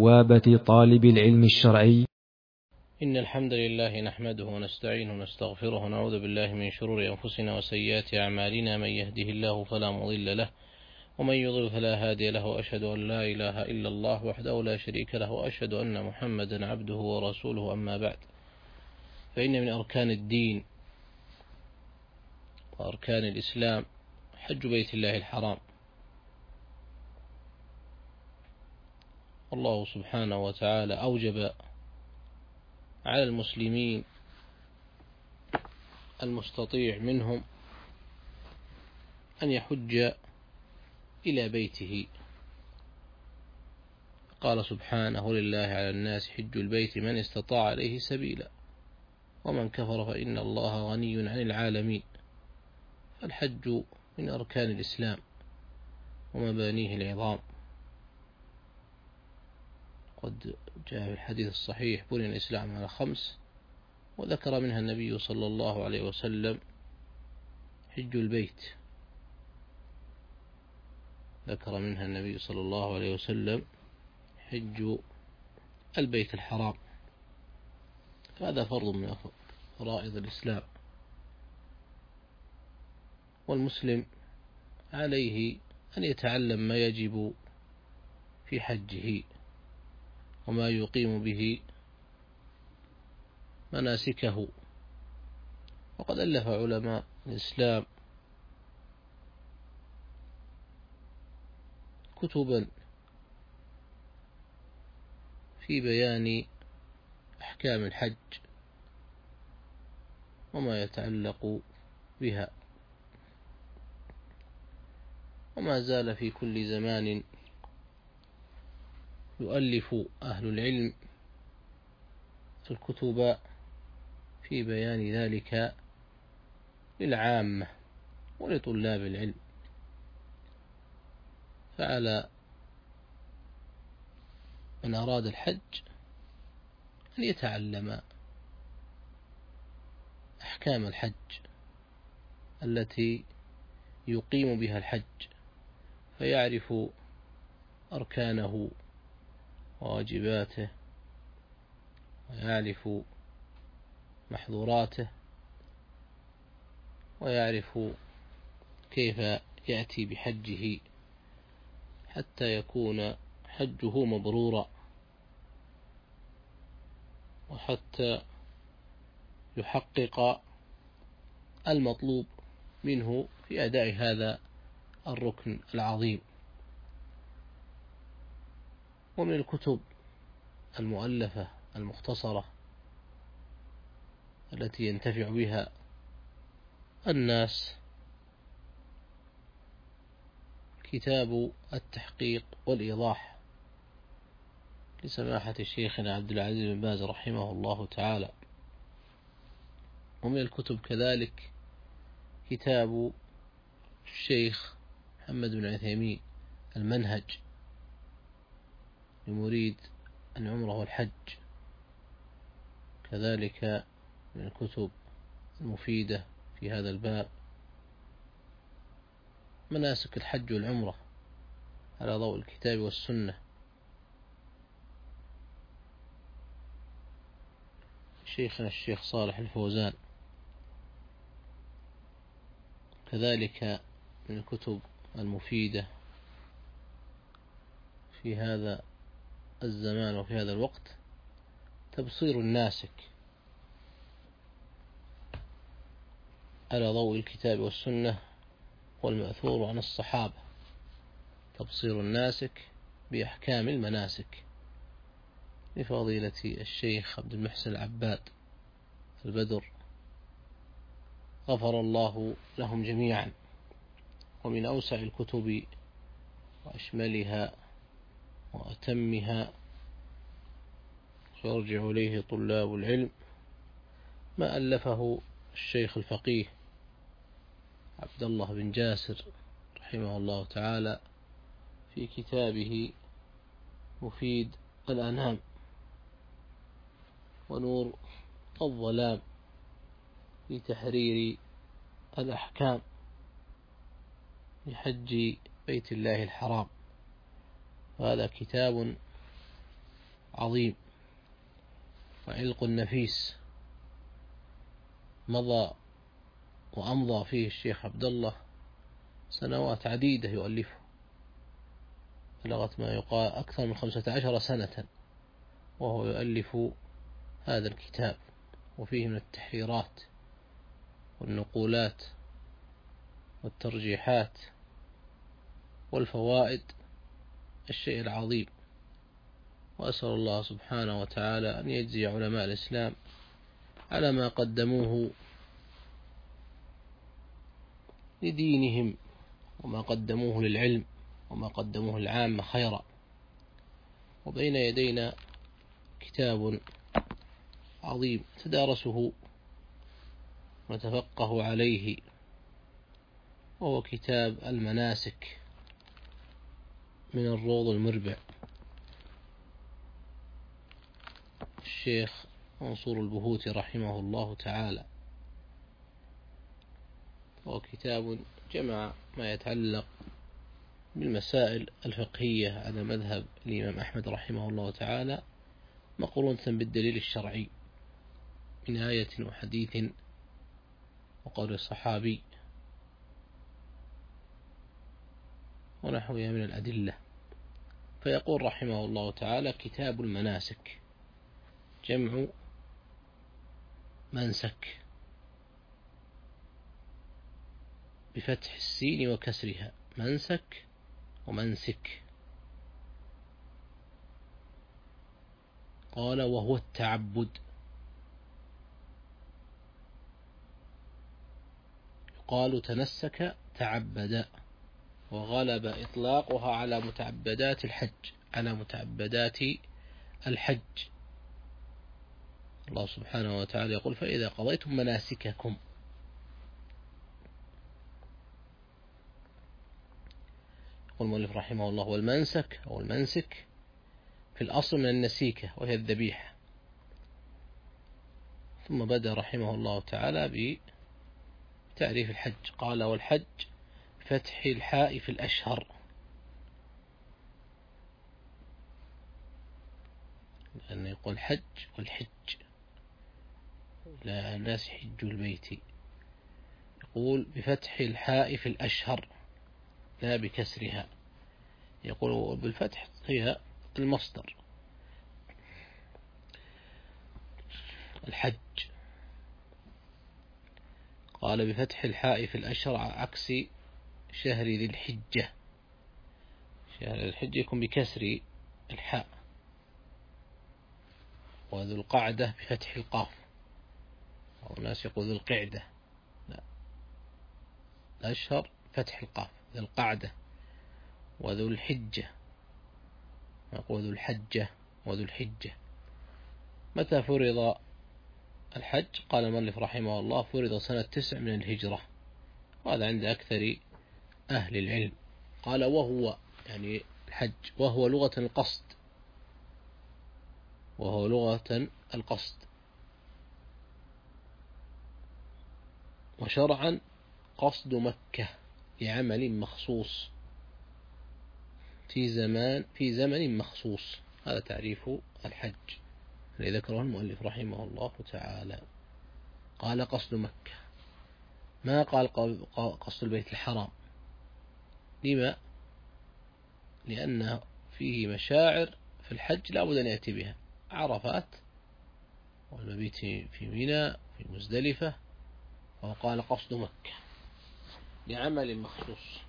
بوابة طالب العلم الشرعي. إن الحمد لله نحمده ونستعينه ونستغفره ونعوذ بالله من شرور أنفسنا وسيئات أعمالنا، من يهده الله فلا مضل له ومن يضلل فلا هادي له، وأشهد أن لا إله إلا الله وحده لا شريك له، وأشهد أن محمدا عبده ورسوله. أما بعد، فإن من أركان الدين وأركان الإسلام حج بيت الله الحرام. الله سبحانه وتعالى أوجب على المسلمين المستطيع منهم أن يحج إلى بيته. قال سبحانه: لله على الناس حج البيت من استطاع إليه سبيلا ومن كفر فإن الله غني عن العالمين. الحج من أركان الإسلام ومبانيه العظام. قد جاء في الحديث الصحيح: بني الإسلام على 5، وذكر منها النبي صلى الله عليه وسلم حج البيت. ذكر منها النبي صلى الله عليه وسلم حج البيت الحرام. هذا فرض من فرائض الإسلام، والمسلم عليه أن يتعلم ما يجب في حجه وما يقيم به مناسكه. وقد ألف علماء الإسلام كتبا في بيان أحكام الحج وما يتعلق بها، وما زال في كل زمان يؤلف أهل العلم الكتب في بيان ذلك للعامة ولطلاب العلم. فعلى من أراد الحج أن يتعلم أحكام الحج التي يقيم بها الحج، فيعرف أركانه وواجباته، ويعرف محظوراته، ويعرف كيف يأتي بحجه حتى يكون حجه مبرورا، وحتى يحقق المطلوب منه في أداء هذا الركن العظيم. ومن الكتب المؤلفة المختصرة التي ينتفع بها الناس كتاب التحقيق والإيضاح لسماحة شيخنا عبد العزيز بن باز رحمه الله تعالى. ومن الكتب كذلك كتاب الشيخ محمد بن عثيمين المنهج لمريد العمرة والحج. كذلك من الكتب المفيدة في هذا الباب مناسك الحج والعمرة على ضوء الكتاب والسنة، شيخنا الشيخ صالح الفوزان. كذلك من الكتب المفيدة في هذا الزمان وفي هذا الوقت تبصير الناسك على ضوء الكتاب والسنة والمأثور عن الصحابة، تبصير الناسك بأحكام المناسك لفضيلة الشيخ عبد المحسن العباد البدر، غفر الله لهم جميعا. ومن أوسع الكتب وأشملها وأتمها يرجع إليه طلاب العلم ما ألفه الشيخ الفقيه عبد الله بن جاسر رحمه الله تعالى في كتابه مفيد الأنام ونور الظلام في تحرير الأحكام لحج بيت الله الحرام. وهذا كتاب عظيم وعلق نفيس مضى وأمضى فيه الشيخ عبد الله سنوات عديدة يؤلفه، بلغت ما يقال أكثر من 15 سنة وهو يؤلف هذا الكتاب، وفيه من التحريرات والنقولات والترجيحات والفوائد الشيء العظيم. وأسأل الله سبحانه وتعالى أن يجزي علماء الإسلام على ما قدموه لدينهم وما قدموه للعلم وما قدموه للعامة خيرا. وبين يدينا كتاب عظيم تدارسه ونتفقه عليه، وهو كتاب المناسك من الروض المربع الشيخ منصور البهوتي رحمه الله تعالى. وهو كتاب جمع ما يتعلق بالمسائل الفقهية على مذهب الإمام أحمد رحمه الله تعالى مقرونة بالدليل الشرعي من آية وحديث وقول الصحابي ونحوها من الأدلة. فيقول رحمه الله تعالى: كتاب المناسك، جمع منسك بفتح السين وكسرها، منسك ومنسك. قال: وهو التعبد، يقال تنسك تعبد، وغلب إطلاقها على متعبدات الحج، على متعبدات الحج. الله سبحانه وتعالى يقول: فإذا قضيتم مناسككم. يقول المؤلف رحمه الله: والمنسك أو المنسك في الأصل من النسيكة وهي الذبيحة. ثم بدأ رحمه الله تعالى بتعريف الحج. قال: والحج فتح الحاء في الأشهر، لأن يقول حج والحج، لا الناس يحجوا البيت، يقول بفتح الحاء في الأشهر لا بكسرها. يقول بالفتح هي المصدر الحج. قال بفتح الحاء في الأشهر عكس شهر ذي الحجة. شهر ذي الحجة يكون بكسر الحاء، وذو القعدة بفتح القاف، أو الناس يقول ذو القعدة، لا، الأشهر فتح القاف، ذو القعدة وذو الحجة، يقول ذو الحجة وذو الحجة. متى فرض الحج؟ قال المؤلف رحمه الله: فرض سنة 9 من الهجرة، وهذا عند أكثر أهل العلم. قال: وهو يعني الحج، وهو لغة القصد، وهو لغة القصد، وشرعا قصد مكة لعمل مخصوص في زمن مخصوص. هذا تعريف الحج الذي ذكره المؤلف رحمه الله تعالى. قال: قصد مكة، ما قال قصد البيت الحرام. لما؟ لأن فيه مشاعر في الحج لا بد أن يأتي بها: عرفات، والمبيت في منى، في مزدلفة. وقال قصد مكة لعمل مخصوص.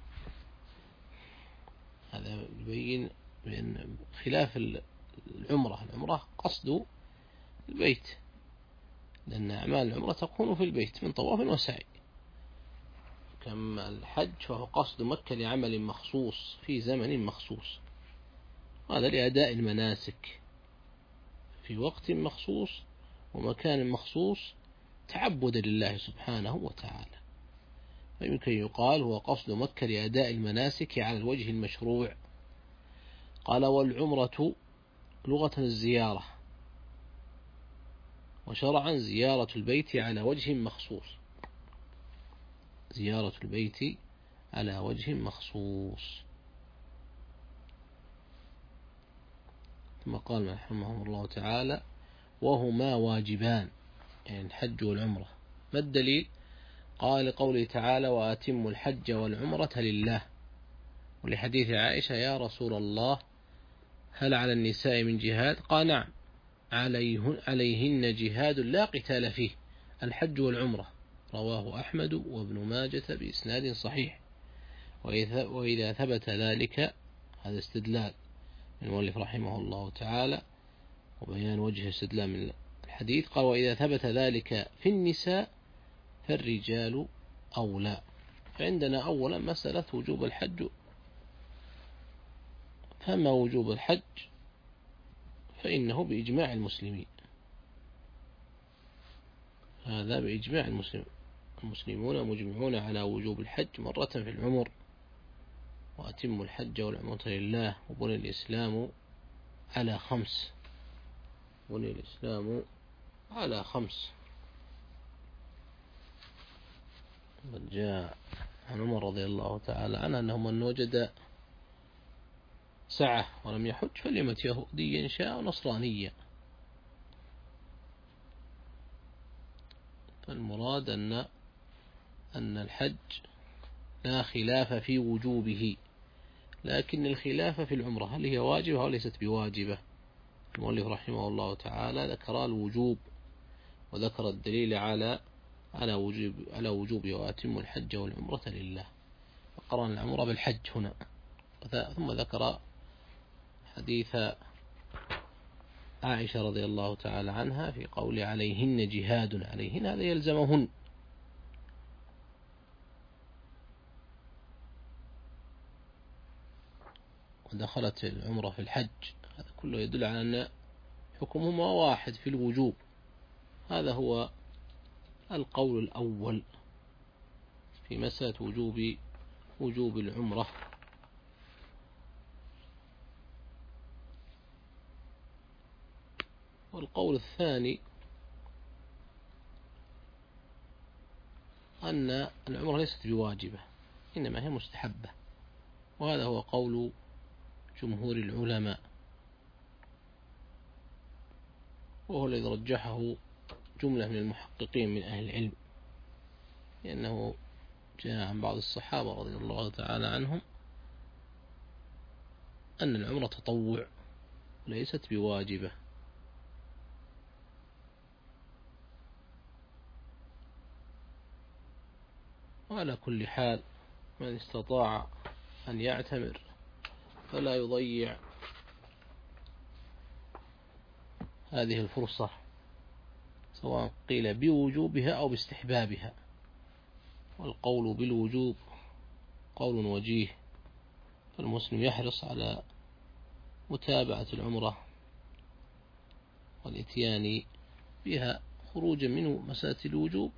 هذا يبين بأن خلاف العمرة قصد البيت، لأن أعمال العمرة تكون في البيت من طواف وسعي. كما الحج فهو قصد مكة لعمل مخصوص في زمن مخصوص، هذا لأداء المناسك في وقت مخصوص ومكان مخصوص تعبدا لله سبحانه وتعالى. فيمكن يقال هو قصد مكة لأداء المناسك على الوجه المشروع. قال: والعمرة لغة الزيارة، وشرعا زيارة البيت على وجه مخصوص، زيارة البيت على وجه مخصوص. ثم قال رحمه الله تعالى وهما واجبان، يعني الحج والعمرة. ما الدليل؟ قال قوله تعالى وأتموا الحج والعمرة لله، ولحديث عائشة يا رسول الله هل على النساء من جهاد؟ قال نعم عليهن جهاد لا قتال فيه، الحج والعمرة. رواه أحمد وابن ماجة بإسناد صحيح. وإذا ثبت ذلك، هذا استدلال من المؤلف رحمه الله تعالى وبيان وجه استدلال من الحديث. قال وإذا ثبت ذلك في النساء فالرجال أولى. فعندنا أولا مسألة وجوب الحج، فما وجوب الحج فإنه بإجماع المسلمين، هذا بإجماع المسلمين، المسلمون مجمعون على وجوب الحج مرة في العمر. وأتم الحج والعمرة لله. وبني الإسلام على 5، بني الإسلام على 5. قد جاء عن عمر رضي الله تعالى عنه أنه من وجد سعة ولم يحج فليمت يهوديا شاء نصرانيا. فالمراد أن الحج لا خلاف في وجوبه، لكن الخلاف في العمرة هل هي واجبة أو ليست بواجبة. المؤلف رحمه الله تعالى ذكر الوجوب وذكر الدليل على وجوب وأتم الحج والعمرة لله، فقرن العمرة بالحج هنا. ثم ذكر حديث عائشة رضي الله تعالى عنها في قول عليهن جهاد، عليهن هذا يلزمهن. ودخلت العمرة في الحج، هذا كله يدل على أن حكمهما واحد في الوجوب. هذا هو القول الأول في مسألة وجوب العمرة. والقول الثاني أن العمرة ليست بواجبة إنما هي مستحبة، وهذا هو قول جمهور العلماء، وهو الذي رجحه جملة من المحققين من أهل العلم، لأنه جاء عن بعض الصحابة رضي الله تعالى عنهم أن العمرة تطوع وليست بواجبة. وعلى كل حال من استطاع أن يعتمر فلا يضيع هذه الفرصة، سواء قيل بوجوبها أو باستحبابها. والقول بالوجوب قول وجيه، فالمسلم يحرص على متابعة العمرة والإتيان بها خروجا من مسألة الوجوب،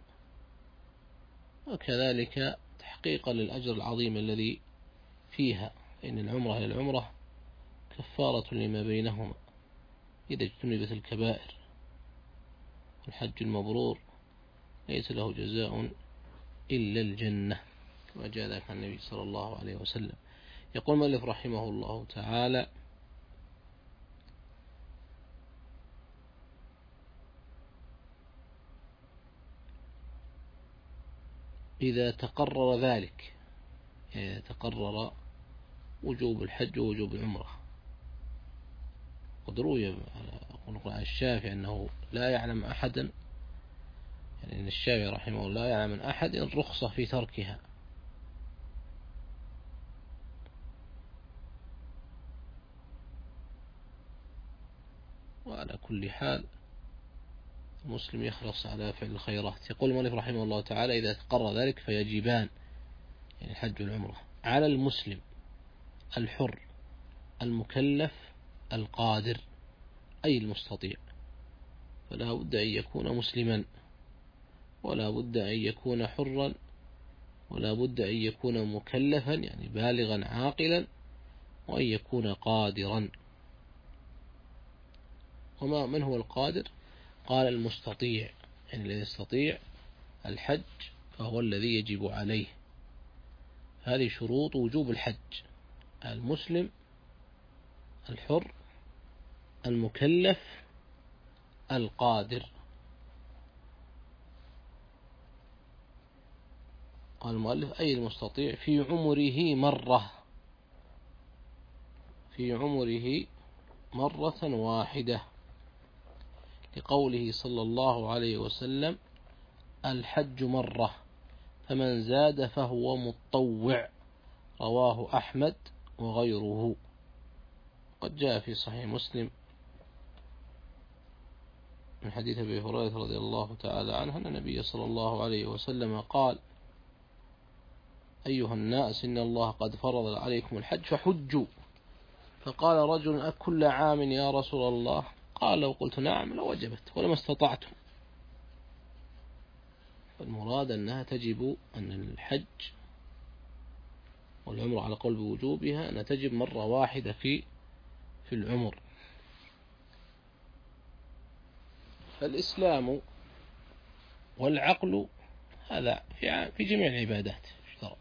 وكذلك تحقيقا للأجر العظيم الذي فيها، فإن العمرة هي العمرة كفارة لما بينهما إذا اجتنبت الكبائر. والحج المبرور ليس له جزاء إلا الجنة، كما جاء ذلك عن النبي صلى الله عليه وسلم. يقول مؤلف رحمه الله تعالى إذا تقرر ذلك، يعني تقرر وجوب الحج ووجوب العمرة. قد روي عن الشافعي أنه لا يعلم أحدا، يعني أن الشافعي رحمه الله لا يعلم من أحد الرخصة في تركها. وعلى كل حال المسلم يحرص على فعل الخيرات. يقول المؤلف رحمه الله تعالى إذا تقرر ذلك فيجبان، يعني الحج والعمرة، على المسلم الحر المكلف القادر أي المستطيع، فلا بد أن يكون مسلما، ولا بد أن يكون حرا، ولا بد أن يكون مكلفا يعني بالغا عاقلا، وأن يكون قادرا. وما من هو القادر؟ قال المستطيع، يعني الذي يستطيع الحج فهو الذي يجب عليه. هذه شروط وجوب الحج: المسلم الحر المكلف القادر. قال المؤلف أي المستطيع في عمره مرة، في عمره مرة واحدة، لقوله صلى الله عليه وسلم الحج مرة فمن زاد فهو متطوع، رواه أحمد وغيره. قد جاء في صحيح مسلم من حديث أبي هريرة رضي الله تعالى عنه أن النبي صلى الله عليه وسلم قال أيها الناس إن الله قد فرض عليكم الحج فحجوا. فقال رجل أكل عام يا رسول الله؟ قال لو قلت نعم لوجبت ولما استطعتم. فالمراد أنها تجب، أن الحج والعمر على قول بوجوبها أنها تجب مرة واحدة في العمر. فالإسلام والعقل هذا في جميع العبادات اشترط،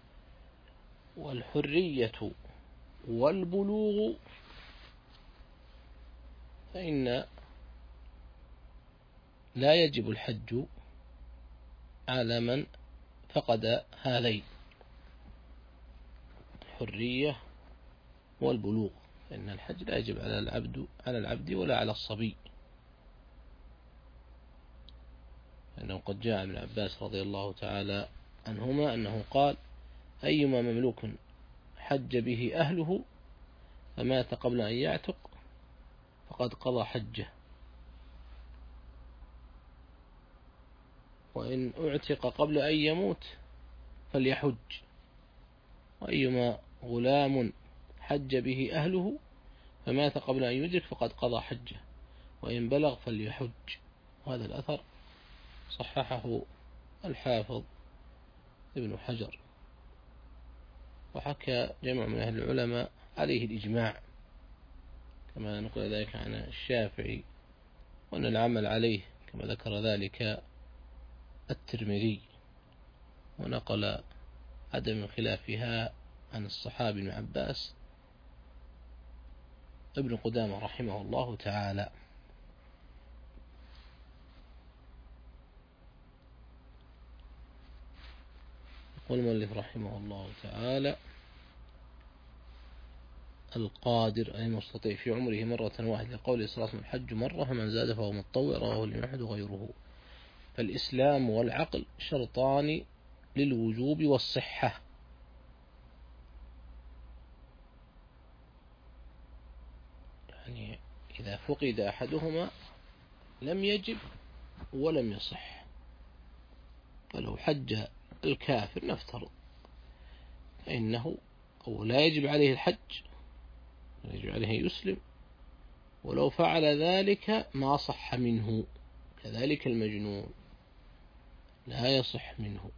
والحرية والبلوغ فإن لا يجب الحج على من فقد هذين، الحرية والبلوغ، فإن الحج لا يجب على العبد ولا على الصبي. لأنه قد جاء ابن عباس رضي الله تعالى عنهما أنه قال أيما مملوك حج به أهله فمات قبل أن يعتق فقد قضى حجه، وإن اعتق قبل أن يموت فليحج، وأيما غلام حج به أهله فمات قبل أن يدرك فقد قضى حجه، وإن بلغ فليحج. وهذا الأثر صححه الحافظ ابن حجر، وحكى جمع من أهل العلماء عليه الإجماع، كما نقول ذلك عن الشافعي، وأن العمل عليه كما ذكر ذلك الترمذي، ونقل عدم خلافها عن الصحابي ابن عباس ابن قدامة رحمه الله تعالى. يقول المؤلف رحمه الله تعالى القادر أي مستطيع في عمره مرة واحدة، لقول صلى الله عليه وسلم الحج مرة فمن زاد فهو متطوع، رواه الإمام أحمد وغيره. فالإسلام والعقل شرطان للوجوب والصحة، يعني إذا فقد أحدهما لم يجب ولم يصح. فلو حج الكافر نفترض فإنه أو لا يجب عليه الحج، لا يجب عليه يسلم، ولو فعل ذلك ما صح منه. كذلك المجنون لا يصح منه.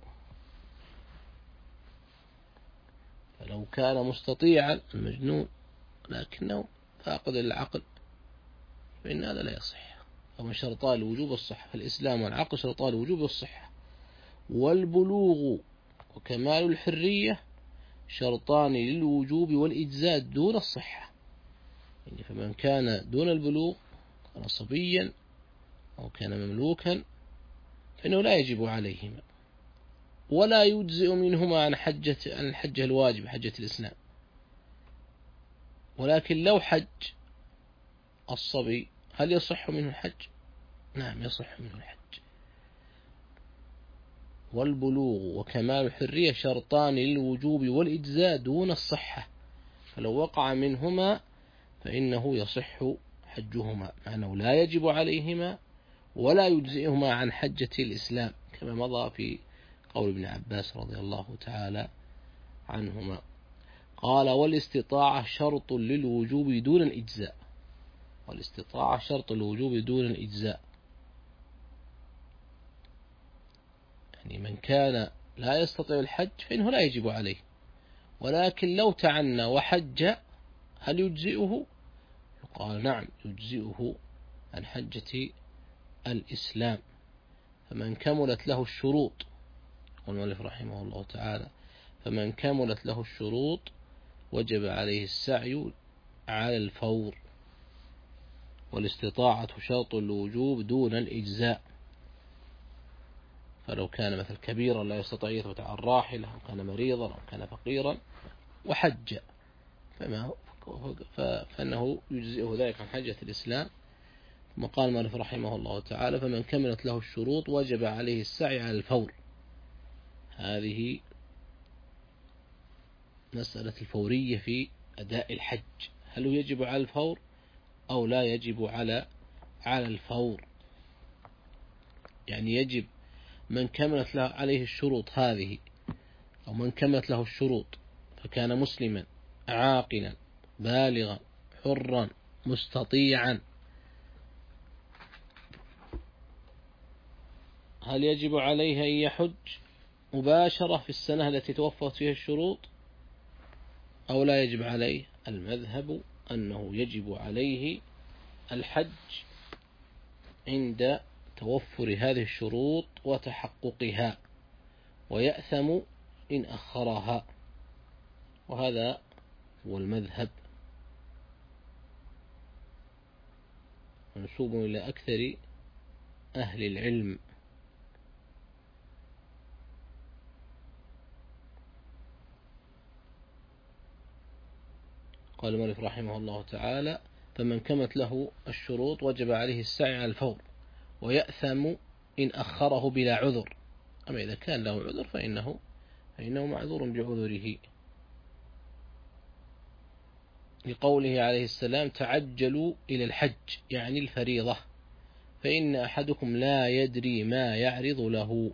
فلو كان مستطيعا المجنون لكنه فاقد العقل فإن هذا لا يصح. فمن شرطان الوجوب والصحة، فالإسلام والعقل شرطان الوجوب والصحة، والبلوغ وكمال الحرية شرطان للوجوب والإجزاء دون الصحة. يعني فمن كان دون البلوغ كان صبيا أو كان مملوكا فإنه لا يجب عليهما، ولا يجزئ منهما عن الحجة الواجب حجة الإسلام. ولكن لو حج الصبي هل يصح منه الحج؟ نعم يصح منه الحج. والبلوغ وكمال الحرية شرطان للوجوب والإجزاء دون الصحة، فلو وقع منهما فإنه يصح حجهما، معناه لا يجب عليهما ولا يجزئهما عن حجة الإسلام، كما مضى في قول ابن عباس رضي الله تعالى عنهما. قال والاستطاعة شرط للوجوب دون الإجزاء، والاستطاعة شرط الوجوب دون الإجزاء، يعني من كان لا يستطيع الحج فإنه لا يجب عليه، ولكن لو تعنى وحج هل يجزئه؟ يقال نعم يجزئه عن حجة الإسلام. فمن كملت له الشروط، يقول المؤلف رحمه الله تعالى فمن كملت له الشروط وجب عليه السعي على الفور. والاستطاعة شرط الوجوب دون الإجزاء. فلو كان مثل كبيرا لا يستطيع يثبت على الراحلة، أو كان مريضا، أو كان فقيرا وحج، فإنه يجزئه ذلك عن حجة الإسلام. ثم قال مالك رحمه الله تعالى: فمن كملت له الشروط وجب عليه السعي على الفور. هذه مسألة الفورية في أداء الحج، هل هو يجب على الفور أو لا يجب على الفور؟ يعني يجب من كملت له عليه الشروط هذه، أو من كملت له الشروط فكان مسلما عاقلا بالغا حرا مستطيعا، هل يجب عليه أن يحج مباشرة في السنة التي توفرت فيها الشروط أو لا يجب عليه؟ المذهب أنه يجب عليه الحج عند توفر هذه الشروط وتحققها، ويأثم إن أخرها، وهذا هو المذهب منسوب إلى أكثر أهل العلم. قال مالك رحمه الله تعالى: فمن كمت له الشروط وجب عليه السعي على الفور، ويأثم إن أخره بلا عذر. أما إذا كان له عذر فإنه معذور بعذره، لقوله عليه السلام: تعجلوا إلى الحج، يعني الفريضة، فإن أحدكم لا يدري ما يعرض له.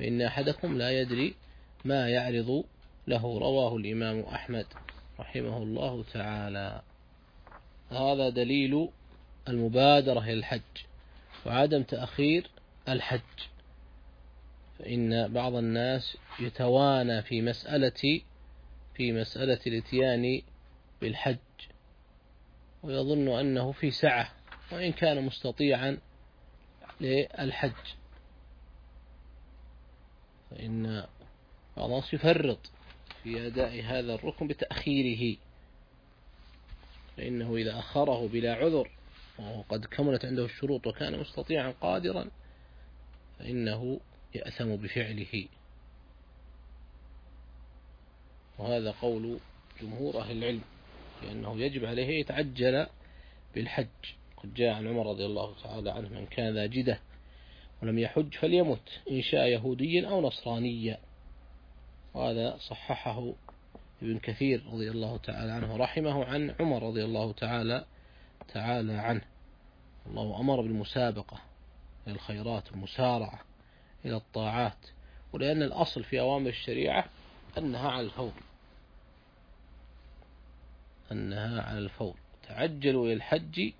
رواه الإمام أحمد رحمه الله تعالى. هذا دليل المبادرة إلى الحج وعدم تأخير الحج. فإن بعض الناس يتوانى في مسألة الاتيان بالحج، ويظن أنه في سعة وإن كان مستطيعا للحج، فإن بعض الناس يفرط في أداء هذا الركن بتأخيره، فإنه إذا أخره بلا عذر وهو قد كملت عنده الشروط وكان مستطيعا قادرا فإنه يأثم بفعله. وهذا قول جمهور أهل العلم، لأنه يجب عليه يتعجل بالحج. قد جاء عن عمر رضي الله تعالى عنه: من كان ذا جدة ولم يحج فليمت إن شاء يهوديا أو نصرانيا. وهذا صححه ابن كثير رضي الله تعالى عنه رحمه عن عمر رضي الله تعالى عنه. الله أمر بالمسابقة إلى الخيرات والمسارعة إلى الطاعات، ولأن الأصل في أوامر الشريعة أنها على الفور. تعجلوا إلى الحج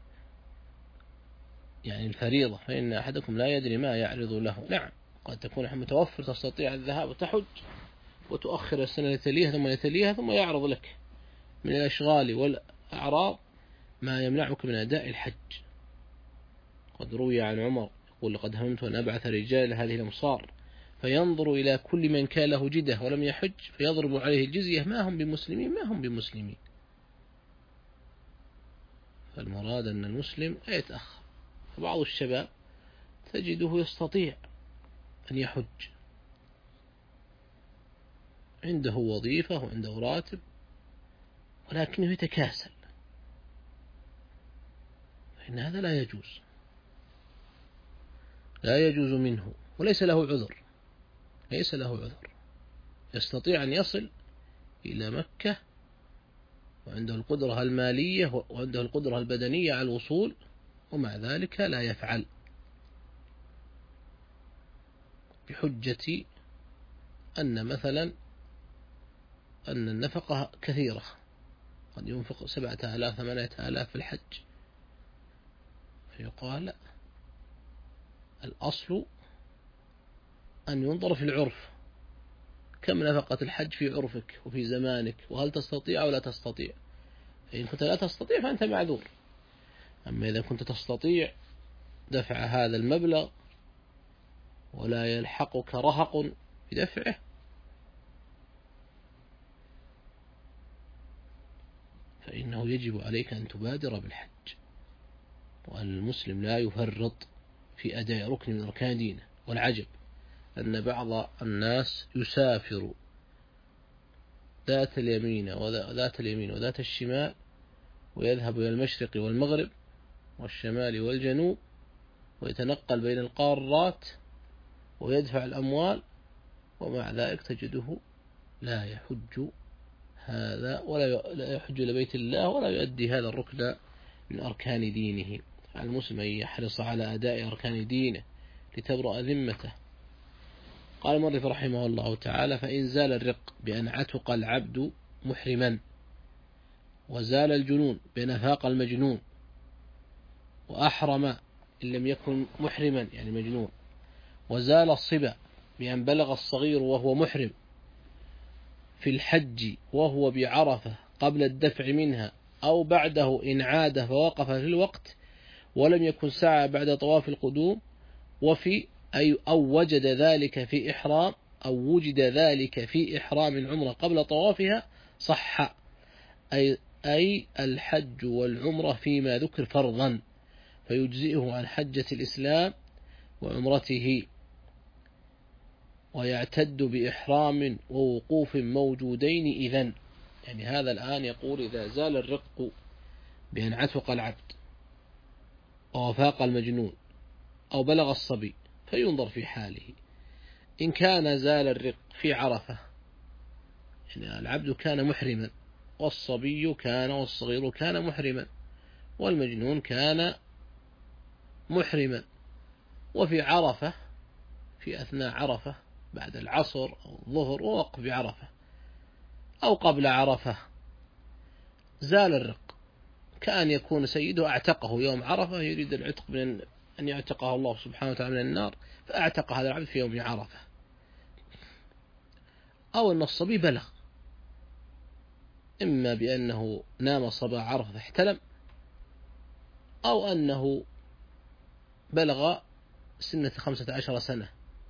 يعني الفريضة، فإن أحدكم لا يدري ما يعرض له. نعم، قد تكون متوفر تستطيع الذهاب وتحج وتؤخر السنة يتليها ثم يعرض لك من الأشغال والأعراض ما يمنعك من أداء الحج. قد روي عن عمر يقول: لقد هممت أن أبعث رجال هذه الأمصار فينظر إلى كل من كان له جدة ولم يحج فيضرب عليه الجزية، ما هم بمسلمين. فالمراد أن المسلم لا يتأخر. فبعض الشباب تجده يستطيع أن يحج، عنده وظيفة وعنده راتب، ولكنه يتكاسل، فإن هذا لا يجوز منه، وليس له عذر. يستطيع أن يصل إلى مكة وعنده القدرة المالية وعنده القدرة البدنية على الوصول، ومع ذلك لا يفعل، بحجة أن مثلا أن النفقة كثيرة، قد ينفق 7,000 8,000 في الحج، فيقال لا، الأصل أن ينظر في العرف، كم نفقة الحج في عرفك وفي زمانك، وهل تستطيع أو لا تستطيع. فإن كنت لا تستطيع فأنت معذور. أما إذا كنت تستطيع دفع هذا المبلغ ولا يلحقك رهق بدفعه، فإنه يجب عليك أن تبادر بالحج. وأن المسلم لا يفرط في أداء ركن من أركان دينه. والعجب أن بعض الناس يسافر ذات اليمين وذات الشمال، ويذهب إلى المشرق والمغرب والشمال والجنوب، ويتنقل بين القارات ويدفع الأموال، ومع ذلك تجده لا يحج هذا ولا يحج لبيت الله ولا يؤدي هذا الركن من أركان دينه. المسلم يحرص على أداء أركان دينه لتبرأ ذمته. قال المؤلف رحمه الله تعالى: فإن زال الرق بأن عتق العبد محرما، وزال الجنون بأن أفاق المجنون، وأحرم إن لم يكن محرما يعني مجنون، وزال الصبا بأن بلغ الصغير وهو محرم في الحج وهو بعرفة قبل الدفع منها أو بعده إن عاد فوقف في الوقت ولم يكن سعى بعد طواف القدوم، أو وجد ذلك في إحرام العمرة قبل طوافها صح، أي الحج والعمرة فيما ذكر فرضا، فيجزئه عن حجة الإسلام وعمرته، ويعتد بإحرام ووقوف موجودين إذن. يعني هذا الآن يقول: إذا زال الرق بأن عتق العبد ووفاق المجنون أو بلغ الصبي فينظر في حاله. إن كان زال الرق في عرفة، يعني العبد كان محرما والصبي والصغير كان محرما والمجنون كان محرما، وفي عرفة في أثناء عرفة بعد العصر أو الظهر ووقف بعرفة أو قبل عرفة زال الرق، كأن يكون سيده أعتقه يوم عرفة، يريد العتق من أن يعتقه الله سبحانه وتعالى من النار، فأعتق هذا العبد في يوم عرفة. أو أن الصبي بلغ، إما بأنه نام صباح عرفة فاحتلم، أو أنه بلغ سنة 15 سنة،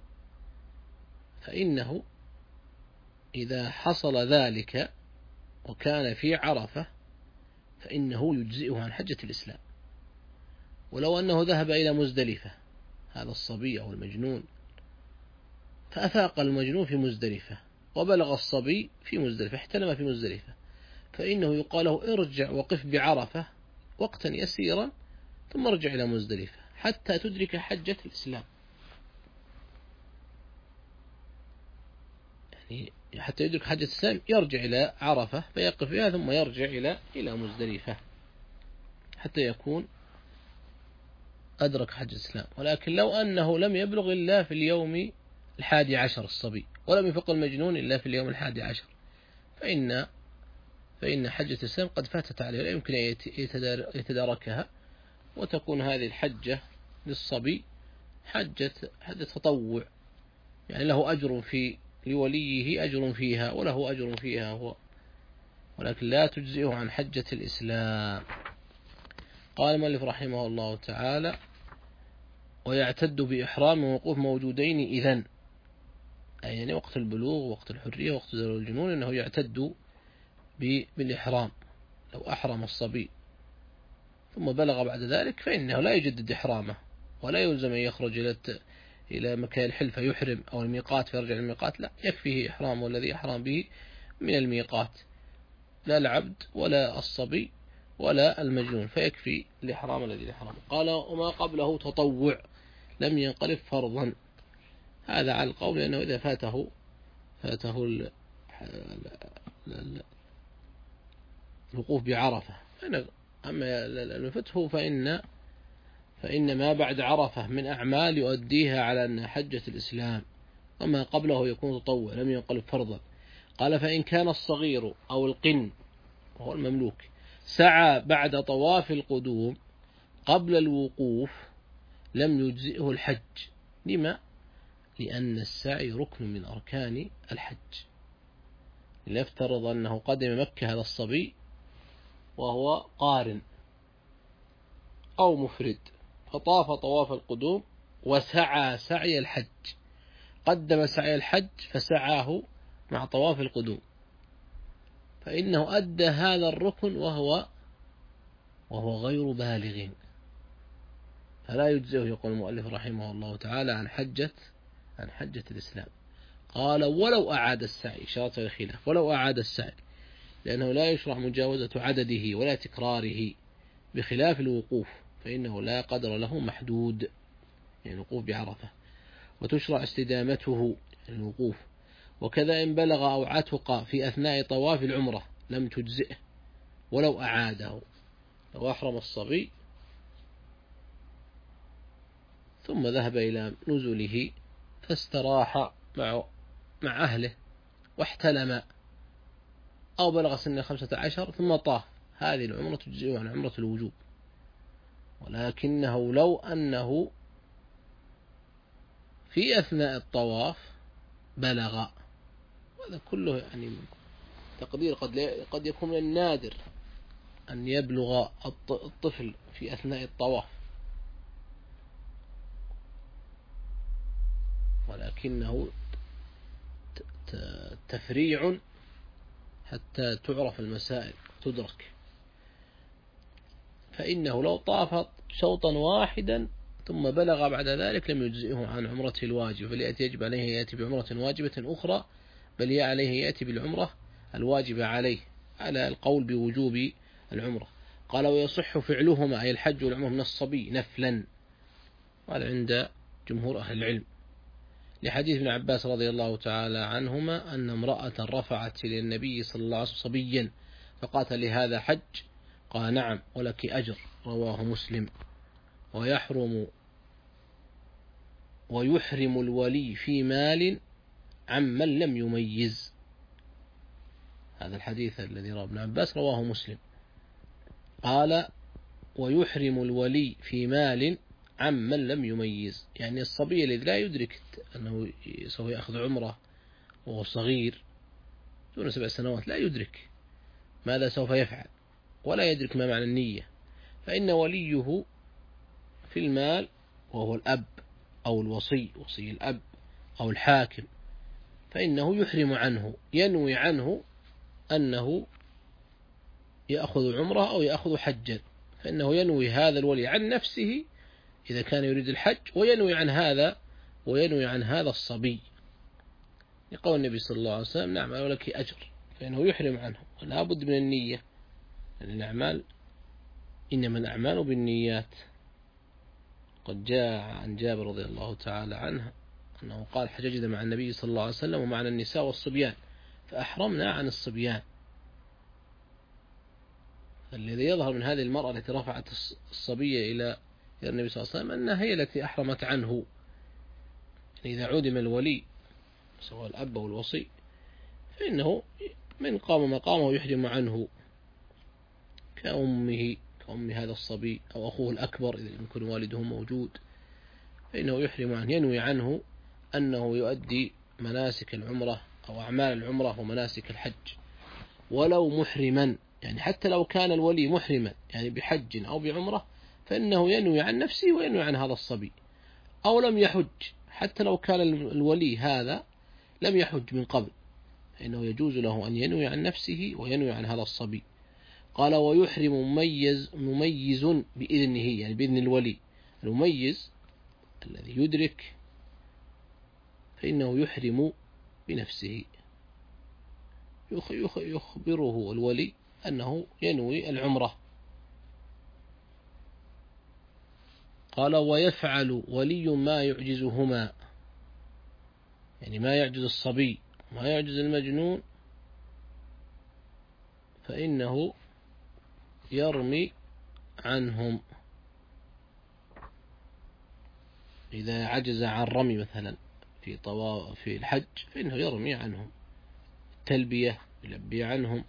فإنه إذا حصل ذلك وكان في عرفة فإنه يجزئه عن حجة الإسلام. ولو أنه ذهب إلى مزدلفة، هذا الصبي أو المجنون، فأفاق المجنون في مزدلفة وبلغ الصبي في مزدلفة، احتلم في مزدلفة، فإنه يقال له: ارجع وقف بعرفة وقتا يسيرا ثم ارجع إلى مزدلفة حتى تدرك حجة الإسلام، يعني حتى يدرك حجة الإسلام يرجع إلى عرفة فيقف فيها ثم يرجع إلى مزدلفة حتى يكون أدرك حجة الإسلام. ولكن لو أنه لم يبلغ إلا في اليوم 11 الصبي، ولم يفق المجنون إلا في اليوم 11، فإن حجة الإسلام قد فاتت عليه، لا يمكن أن يتداركها، وتكون هذه الحجة للصبي حجة تطوع، يعني له أجر لوليه أجر فيها وله أجر فيها هو، ولكن لا تجزئه عن حجة الإسلام. قال المؤلف رحمه الله تعالى: ويعتد بإحرام ووقوف موجودين إذن، أي يعني وقت البلوغ ووقت الحرية ووقت زوال الجنون، أنه يعتد بالإحرام. لو أحرم الصبي ثم بلغ بعد ذلك فإنه لا يجدد إحرامه، ولا يلزم أن يخرج إلى مكان الحل فيحرم أو الميقات فيرجع للميقات، لا، يكفيه إحرامه الذي أحرم به من الميقات، لا العبد ولا الصبي ولا المجنون، فيكفي الإحرام الذي الإحرام. قال: وما قبله تطوع لم ينقلب فرضا. هذا على القول لأنه إذا فاته الوقوف بعرفة، أما الفتح فإن ما بعد عرفة من أعمال يؤديها على أن حجة الإسلام، وما قبله يكون تطوع لم ينقلب فرضا. قال: فإن كان الصغير أو القن وهو المملوك سعى بعد طواف القدوم قبل الوقوف لم يجزئه الحج. لما؟ لأن السعي ركن من أركان الحج. لنفترض أنه قدم مكة هذا الصبي وهو قارن أو مفرد، فطاف طواف القدوم وسعى سعي الحج، قدم سعي الحج فسعاه مع طواف القدوم، فإنه أدى هذا الركن وهو غير بالغ، فلا يجزئه يقول المؤلف رحمه الله تعالى عن حجة الإسلام. قال ولو أعاد السعي، شرط الخلاف، ولو أعاد السعي، لأنه لا يشرع مجاوزة عدده ولا تكراره، بخلاف الوقوف فإنه لا قدر له محدود، يعني الوقوف بعرفة، وتشرع استدامته الوقوف. وكذا إن بلغ أو عتق في أثناء طواف العمرة لم تجزئه ولو أعاده. لو أحرم الصبي ثم ذهب إلى نزله فاستراح مع أهله واحتلم، أو بلغ سن 15 ثم طاف، هذه العمرة تجزئه عن عمرة الوجوب. ولكنه لو أنه في أثناء الطواف بلغ، وهذا كله يعني تقدير قد يكون من النادر أن يبلغ الطفل في أثناء الطواف، ولكنه تفريع حتى تعرف المسائل تدرك. فإنه لو طاف شوطا واحدا ثم بلغ بعد ذلك لم يجزئه عن عمرته الواجب، فليأتي يجب عليه يأتي بعمرة واجبة أخرى، بل عليه يأتي بالعمرة الواجبة عليه، على القول بوجوب العمرة. قال ويصح فعلهما أي الحج والعمرة من الصبي نفلا، وهذا عند جمهور أهل العلم، لحديث ابن عباس رضي الله تعالى عنهما أن امرأة رفعت إلى النبي صلى الله عليه وسلم صبيا فقالت لهذا حج؟ قال نعم ولك أجر، رواه مسلم. ويحرم الولي في مال عمن لم يميز، هذا الحديث الذي رواه ابن عباس رواه مسلم. قال ويحرم الولي في مال عمن لم يميز، يعني الصبي الذي لا يدرك أنه سوف يأخذ عمره وهو صغير دون 7 سنوات، لا يدرك ماذا سوف يفعل ولا يدرك ما معنى النية، فإن وليه في المال وهو الأب أو الوصي، وصي الأب أو الحاكم، فإنه يحرم عنه، ينوي عنه أنه يأخذ عمره أو يأخذ حجا، فإنه ينوي هذا الولي عن نفسه إذا كان يريد الحج، وينوي عن هذا الصبي، يقول النبي صلى الله عليه وسلم نعم ولك أجر، فإنه يحرم عنه. ولا بد من النية، يعني الأعمال إنما الأعمال بالنيات. قد جاء عن جابر رضي الله تعالى عنه أنه قال حججنا مع النبي صلى الله عليه وسلم ومعنا النساء والصبيان فأحرمنا عن الصبيان. الذي يظهر من هذه المرأة التي رفعت الصبية إلى النبي صلى الله عليه وسلم أنها هي التي أحرمت عنه، يعني إذا عدم الولي سواء الأب أو الوصي فإنه من قام مقامه يحرم عنه، كأم هذا الصبي أو أخوه الأكبر إذا لم يكن والده موجود، فإنه يحرم عنه، ينوي عنه أنه يؤدي مناسك العمرة أو أعمال العمرة ومناسك الحج ولو محرما، يعني حتى لو كان الولي محرما يعني بحج أو بعمرة فإنه ينوي عن نفسه وينوي عن هذا الصبي، أو لم يحج حتى لو كان الولي هذا لم يحج من قبل، فإنه يجوز له أن ينوي عن نفسه وينوي عن هذا الصبي. قال ويحرم مميز بإذنه، يعني بإذن الولي، المميز الذي يدرك فإنه يحرم بنفسه، يخبره الولي أنه ينوي العمرة. قال ويفعل ولي ما يعجزهما، يعني ما يعجز الصبي ما يعجز المجنون، فإنه يرمي عنهم إذا عجز عن رمي مثلا في الحج فإنه يرمي عنهم، التلبية يلبي عنهم.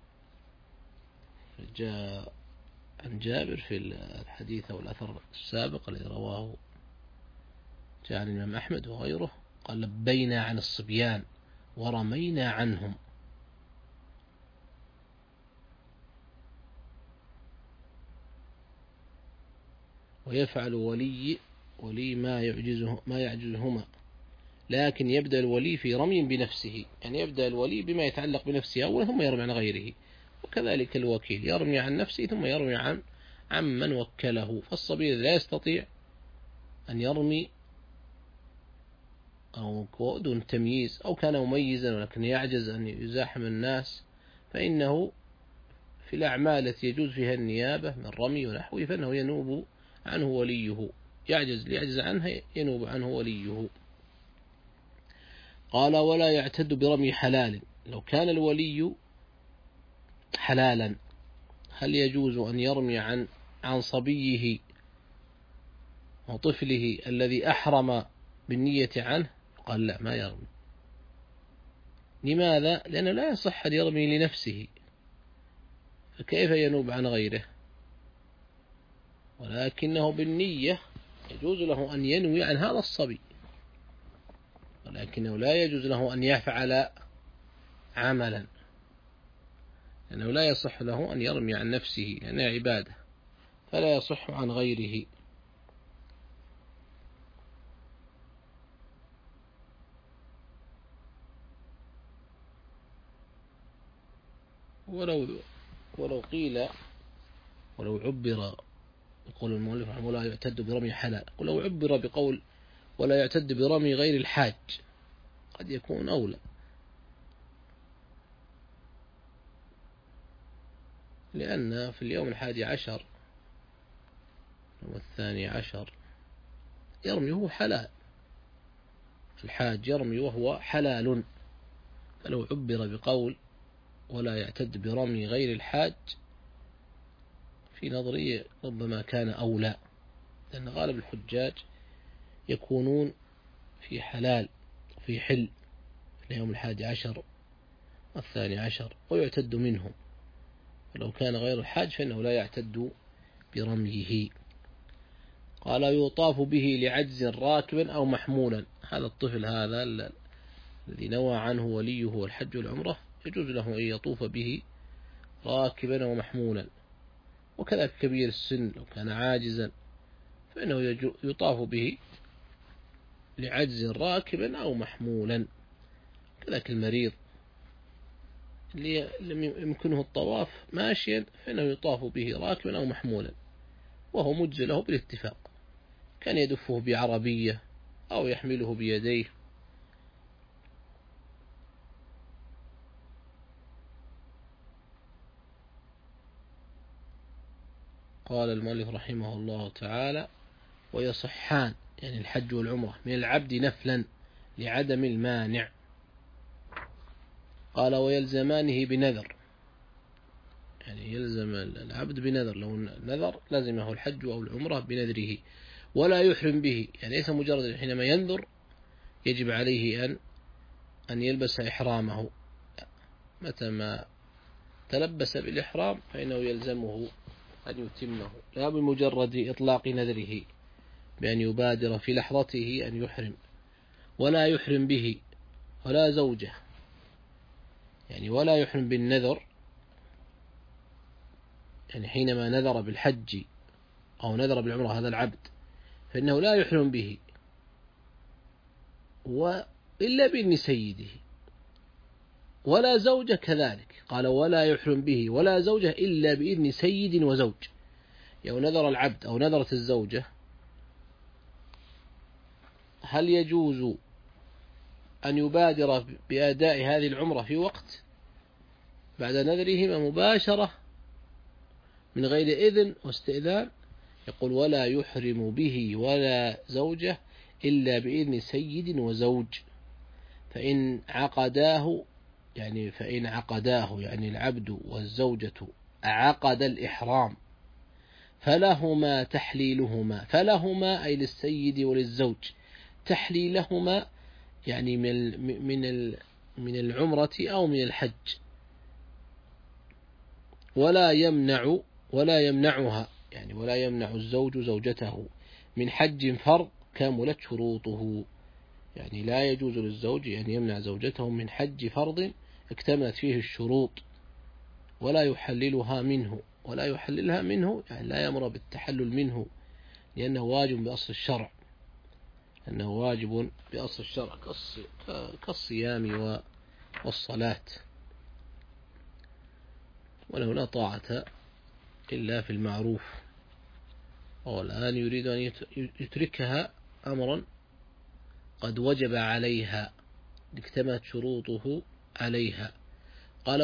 جاء عن جابر في الحديث أو الأثر السابق الذي رواه جاء عن الإمام أحمد وغيره قال لبينا عن الصبيان ورمينا عنهم. ويفعل ولي ما يعجزهما، لكن يبدأ الولي في رمي بنفسه، يعني يبدأ الولي بما يتعلق بنفسه أولا ثم يرمي عن غيره، وكذلك الوكيل يرمي عن نفسه ثم يرمي عن من وكله. فالصبي لا يستطيع أن يرمي أو دون تمييز، أو كان مميزا ولكن يعجز أن يزاحم الناس، فإنه في الأعمال التي يجوز فيها النيابة من رمي ونحوه فإنه ينوب عنه وليه، يعجز عنها ينوب عنه وليه. قال ولا يعتد برمي حلال، لو كان الولي حلالا هل يجوز أن يرمي عن صبيه وطفله الذي أحرم بالنية عنه؟ قال لا، ما يرمي. لماذا؟ لأنه لا يصح أن يرمي لنفسه، فكيف ينوب عن غيره؟ ولكنه بالنية يجوز له أن ينوي عن هذا الصبي، ولكنه لا يجوز له أن يفعل عملا، لأنه لا يصح له أن يرمي عن نفسه لأنها عبادة، فلا يصح عن غيره. ولو قيل ولو عبر، يقول المؤلف رحمه الله يعتد برمي حلال، ولو عبر بقول ولا يعتد برمي غير الحاج قد يكون أولى، لأن في اليوم 11 و12 يرمي وهو حلال، الحاج يرمي وهو حلال، فلو عبر بقول ولا يعتد برمي غير الحاج في نظري ربما كان أولى، لأن غالب الحجاج يكونون في حلال في حل في اليوم 11 و12 ويعتد منهم، ولو كان غير الحاج فإنه لا يعتد برميه. قال يطاف به لعجز راكبا أو محمولا، هذا الطفل هذا الذي نوى عنه وليه والحج والعمرة يجوز له أن يطوف به راكبا ومحمولا، وكذلك كبير السن لو كان عاجزا فإنه يطاف به لعجز راكبا أو محمولا، كذلك المريض اللي لم يمكنه الطواف ماشيا فإنه يطاف به راكبا أو محمولا، وهو مجزي له بالاتفاق، كان يدفه بعربية أو يحمله بيديه. قال المؤلف رحمه الله تعالى ويصحان يعني الحج والعمرة من العبد نفلا لعدم المانع. قال ويلزمانه بنذر، يعني يلزم العبد بنذر، لو نذر لازمه الحج أو العمرة بنذره، ولا يحرم به، يعني ليس مجرد حينما ينذر يجب عليه أن يلبس إحرامه، متى ما تلبس بالإحرام فإنه يلزمه أن يتمه، لا بمجرد إطلاق نذره بأن يبادر في لحظته أن يحرم. ولا يحرم به ولا زوجه، يعني ولا يحرم بالنذر، يعني حينما نذر بالحج أو نذر بالعمرة هذا العبد فإنه لا يحرم به إلا بإذن سيده، ولا زوجة كذلك، قال ولا يحرم به ولا زوجة إلا بإذن سيد وزوج، يعني نذر العبد أو نذرت الزوجة هل يجوز أن يبادر بأداء هذه العمرة في وقت بعد نذرهما مباشرة من غير إذن واستئذان؟ يقول ولا يحرم به ولا زوجة إلا بإذن سيد وزوج، فإن عقداه يعني العبد والزوجة عقد الإحرام فلهما تحليلهما، فلهما أي للسيد وللزوج تحليلهما، يعني من العمرة أو من الحج، ولا يمنعها، يعني ولا يمنع الزوج زوجته من حج فرض كملت شروطه، يعني لا يجوز للزوج أن يمنع زوجته من حج فرض اكتملت فيه الشروط، ولا يحللها منه، يعني لا يأمر بالتحلل منه، لأنه واجب بأصل الشرع كالصيام والصلاة، وله لا طاعة إلا في المعروف. والآن يريد أن يتركها أمرا قد وجب عليها، اكتملت شروطه عليها. قال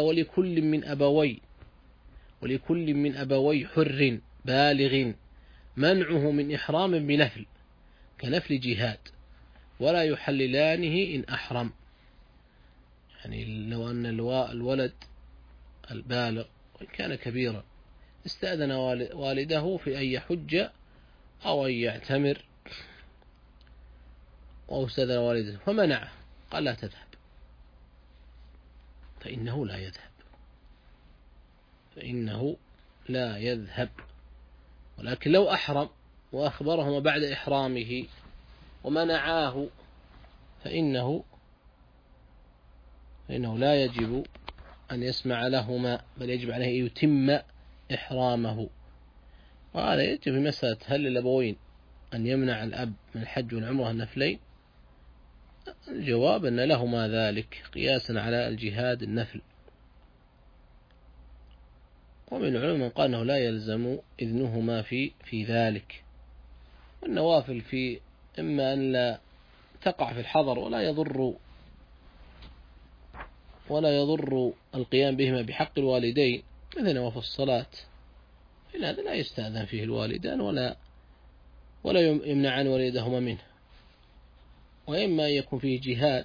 ولكل من أبوي حر بالغ منعه من إحرام بنفل كنفل جهاد، ولا يحللانه إن أحرم. يعني لو أن الولد البالغ وإن كان كبيرا استأذن والده في أن يحج أو أن يعتمر، أو استأذن والده فمنعه قال لا تذهب، فإنه لا يذهب. ولكن لو أحرم وأخبرهما بعد إحرامه ومنعاه فإنه لا يجب أن يسمع لهما، بل يجب عليه أن يتم إحرامه. وهذا يجب في مسألة هل الأبوين أن يمنع الأب من الحج والعمرة النفلين؟ الجواب أن لهما ذلك قياسا على الجهاد النفل. ومن العلماء من قال أنه لا يلزم إذنهما في ذلك. والنوافل في إما أن لا تقع في الحضر ولا يضر القيام بهما بحق الوالدين، مثل نوافل الصلاة، إن هذا لا يستأذن فيه الوالدان ولا يمنعان والدهما منه. وإما أن يكون فيه جهاد،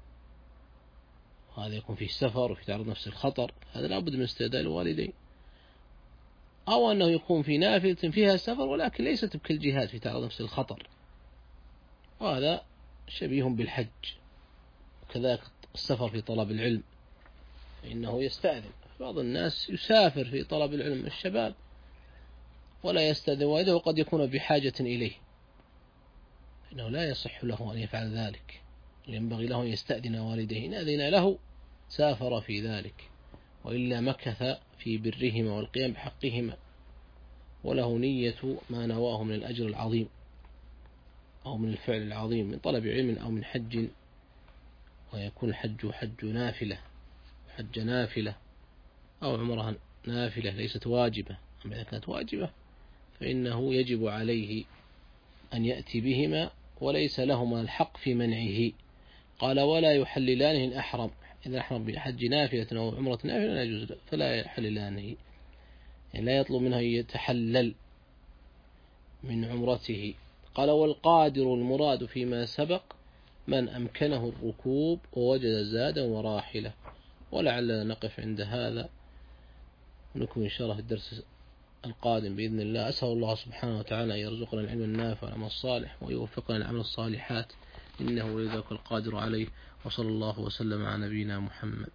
وهذا يكون فيه سفر وفي تعرض نفس الخطر، هذا لا بد من استئذان الوالدين. أو أنه يكون في نافلة فيها سفر ولكن ليست كالجهاد في تعرض نفس الخطر، وهذا شبيه بالحج. وكذلك السفر في طلب العلم فإنه يستأذن. بعض الناس يسافر في طلب العلم الشباب ولا يستأذن والده، وقد يكون بحاجة إليه، إنه لا يصح له أن يفعل ذلك، ينبغي له أن يستأذن والديه. إن أذن له سافر في ذلك، وإلا مكث في برهما والقيام بحقهما، وله نية ما نواه من الأجر العظيم أو من الفعل العظيم من طلب علم أو من حج. ويكون الحج حج نافلة أو عمرها نافلة ليست واجبة. أما إذا كانت واجبة فإنه يجب عليه أن يأتي بهما وليس لهما الحق في منعه. قال ولا يحللانه إن أحرم، إذا أحرم بحج نافلة أو عمرة نافلة لا يجوز، فلا يحللانه، يعني لا يطلب منه يتحلل من عمرته. قال والقادر المراد فيما سبق من أمكنه الركوب ووجد زادا وراحلة. ولعلنا نقف عند هذا ونكمل إن شاء الله في الدرس القادم بإذن الله. أسأل الله سبحانه وتعالى أن يرزقنا العلم النافع والعمل الصالح ويوفقنا لعمل الصالحات، إنه ولي ذلك القادر عليه. وصلى الله وسلم على نبينا محمد.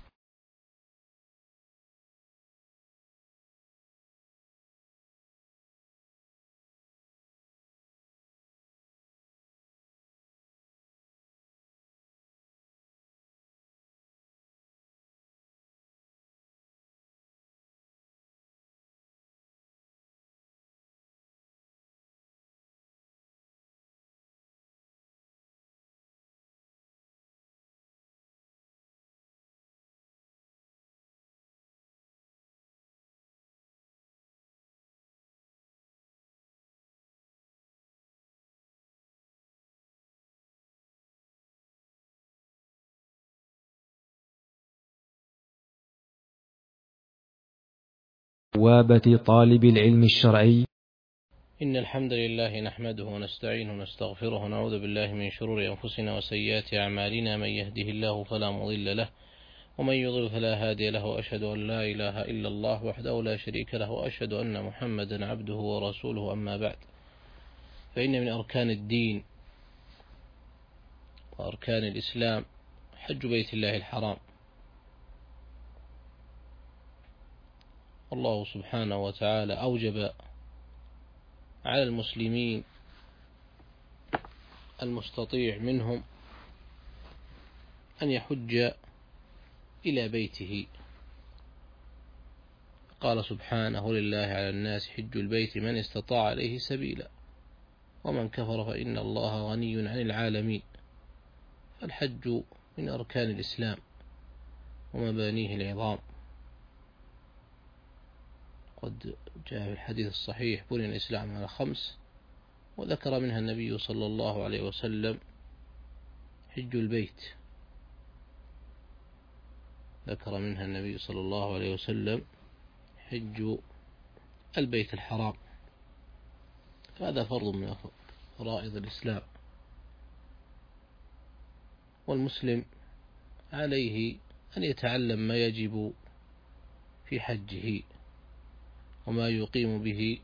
بوابة طالب العلم الشرعي. إن الحمد لله نحمده ونستعينه ونستغفره ونعوذ بالله من شرور أنفسنا وسيئات أعمالنا، من يهده الله فلا مضل له ومن يضلل فلا هادي له، وأشهد أن لا إله إلا الله وحده لا شريك له، وأشهد أن محمدا عبده ورسوله. أما بعد، فإن من أركان الدين وأركان الإسلام حج بيت الله الحرام. الله سبحانه وتعالى أوجب على المسلمين المستطيع منهم أن يحج إلى بيته. قال سبحانه لله على الناس حج البيت من استطاع إليه سبيلا ومن كفر فإن الله غني عن العالمين. فالحج من أركان الإسلام ومبانيه العظام، قد جاء في الحديث الصحيح: بني الإسلام على 5، وذكر منها النبي صلى الله عليه وسلم حج البيت، ذكر منها النبي صلى الله عليه وسلم حج البيت الحرام. هذا فرض من فرائض الإسلام، والمسلم عليه أن يتعلم ما يجب في حجه وما يقيم به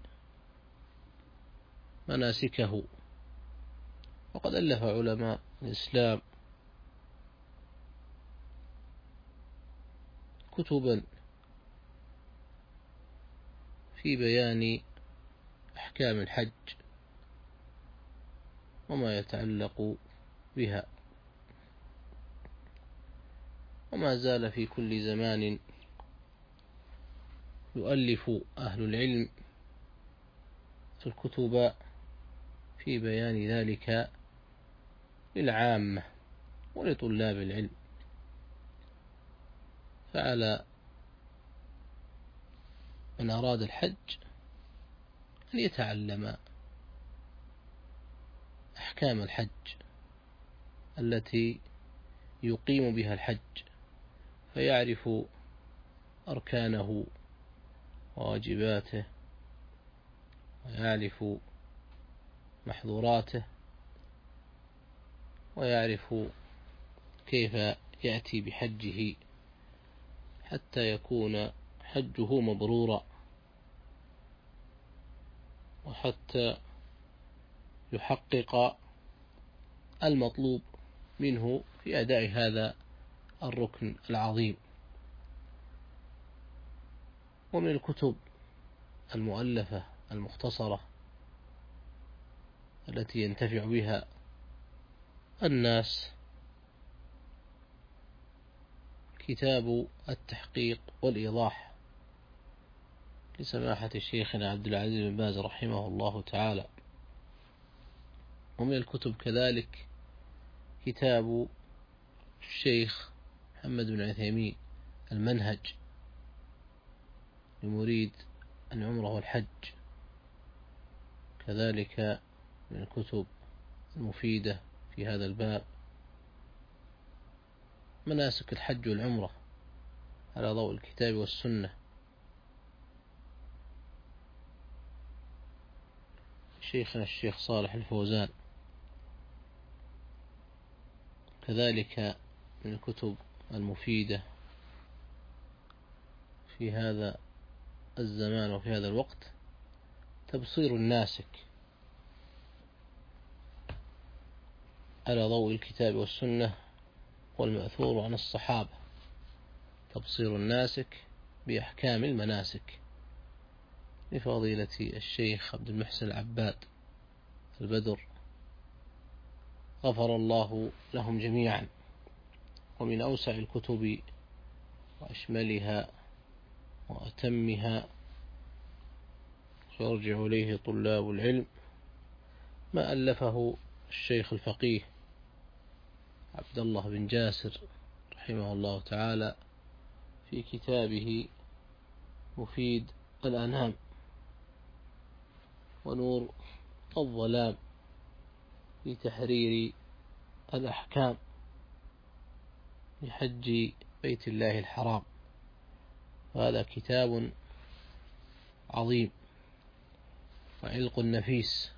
مناسكه. وقد ألف علماء الإسلام كتبا في بيان أحكام الحج وما يتعلق بها، وما زال في كل زمان يؤلف أهل العلم الكتب في بيان ذلك للعامة ولطلاب العلم. فعلى من أراد الحج أن يتعلم أحكام الحج التي يقيم بها الحج، فيعرف أركانه وواجباته، ويعرف محظوراته، ويعرف كيف يأتي بحجه حتى يكون حجه مبرورا، وحتى يحقق المطلوب منه في أداء هذا الركن العظيم. ومن الكتب المؤلفة المختصرة التي ينتفع بها الناس كتاب التحقيق والإيضاح لسماحة شيخنا عبد العزيز بن باز رحمه الله تعالى. ومن الكتب كذلك كتاب الشيخ محمد بن عثيمين المنهج لمريد العمرة والحج، كذلك من الكتب المفيدة في هذا الباب مناسك الحج والعمرة على ضوء الكتاب والسنة، شيخنا الشيخ صالح الفوزان. كذلك من الكتب المفيدة في هذا الزمان وفي هذا الوقت تبصير الناسك على ضوء الكتاب والسنة والمأثور عن الصحابة، تبصير الناسك بأحكام المناسك لفضيلة الشيخ عبد المحسن العباد البدر، غفر الله لهم جميعا. ومن أوسع الكتب وأشملها وأتمها يرجع إليه طلاب العلم ما ألفه الشيخ الفقيه عبد الله بن جاسر رحمه الله تعالى في كتابه مفيد الأنام ونور الظلام في تحرير الأحكام لحج بيت الله الحرام. هذا كتاب عظيم وعلق نفيس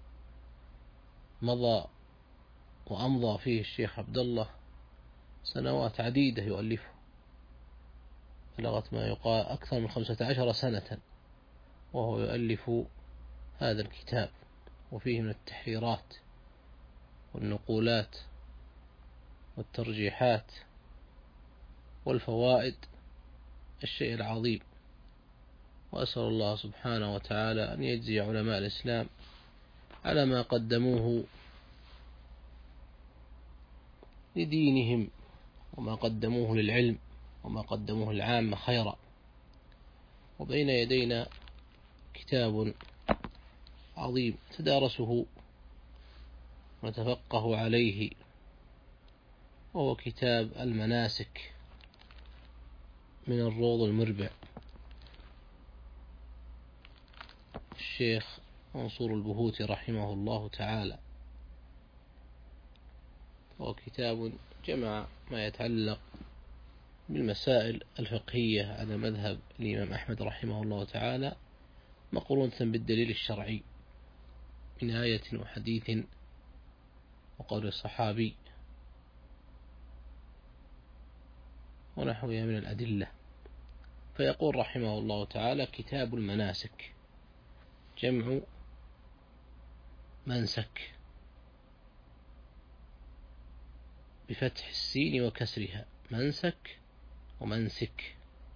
مضى وأمضى فيه الشيخ عبد الله سنوات عديدة يؤلفه، بلغت ما يقال أكثر من 15 سنة وهو يؤلف هذا الكتاب، وفيه من التحريرات والنقولات والترجيحات والفوائد الشيء العظيم. وأسأل الله سبحانه وتعالى أن يجزي علماء الإسلام على ما قدموه لدينهم وما قدموه للعلم وما قدموه العامة خيرا. وبين يدينا كتاب عظيم تدارسه ونتفقه عليه، وهو كتاب المناسك من الروض المربع الشيخ منصور البهوتي رحمه الله تعالى، هو كتاب جمع ما يتعلق بالمسائل الفقهية على مذهب الإمام أحمد رحمه الله تعالى، مقرونة بالدليل الشرعي من آية وحديث وقول الصحابي ونحوها من الأدلة. فيقول رحمه الله تعالى: كتاب المناسك، جمع منسك بفتح السين وكسرها، منسك ومنسك.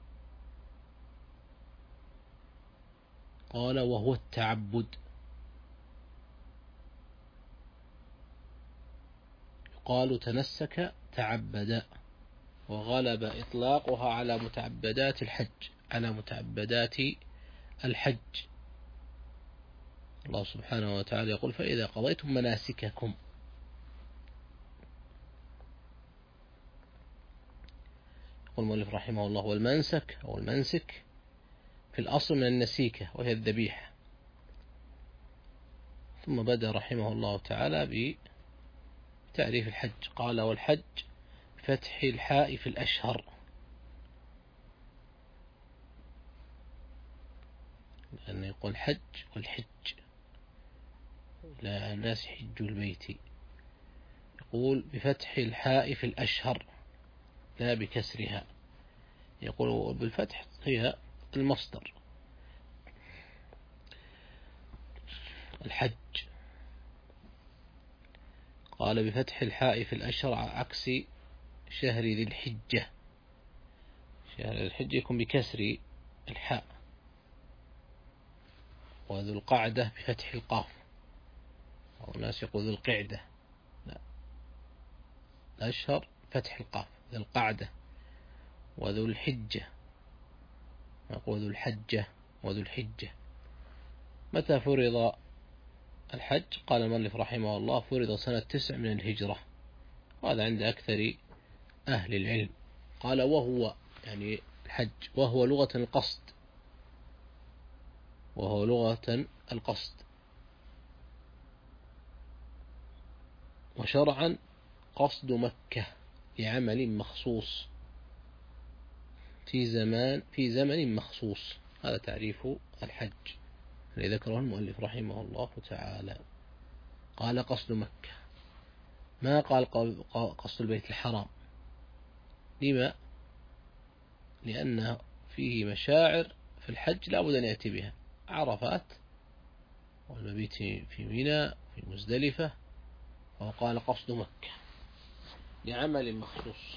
قال: وهو التعبد، يقال تنسك تعبد، وغلب إطلاقها على متعبدات الحج، على متعبدات الحج. الله سبحانه وتعالى يقول: فإذا قضيتم مناسككم. يقول المؤلف رحمه الله: والمنسك أو المنسك في الأصل من النسيكة وهي الذبيحة. ثم بدأ رحمه الله تعالى بتعريف الحج. قال: والحج فتح الحاء في الأشهر، لأنه يقول حج والحج، لا الناس حج البيت. يقول بفتح الحاء في الأشهر لا بكسرها. يقول بالفتح هي المصدر الحج. قال بفتح الحاء في الأشهر عكس شهر ذي الحجة. شهر ذي الحجة يكون بكسر الحاء، وذو القعدة بفتح القاف، أو الناس يقول ذو القعدة، لا، الأشهر فتح القاف، ذو القعدة وذو الحجة، يقول ذو الحجة وذو الحجة. متى فرض الحج؟ قال المؤلف رحمه الله: فرض سنة 9 من الهجرة، وهذا عند أكثر أهل العلم. قال: وهو يعني الحج، وهو لغة القصد، وهو لغة القصد، وشرعا قصد مكة لعمل مخصوص في زمن مخصوص. هذا تعريف الحج الذي ذكره المؤلف رحمه الله تعالى. قال: قصد مكة، ما قال قصد البيت الحرام. لما؟ لأن فيه مشاعر في الحج لا بد أن يأتي بها: عرفات، والمبيت في منى، في مزدلفة. وقال قصد مكة لعمل مخصوص.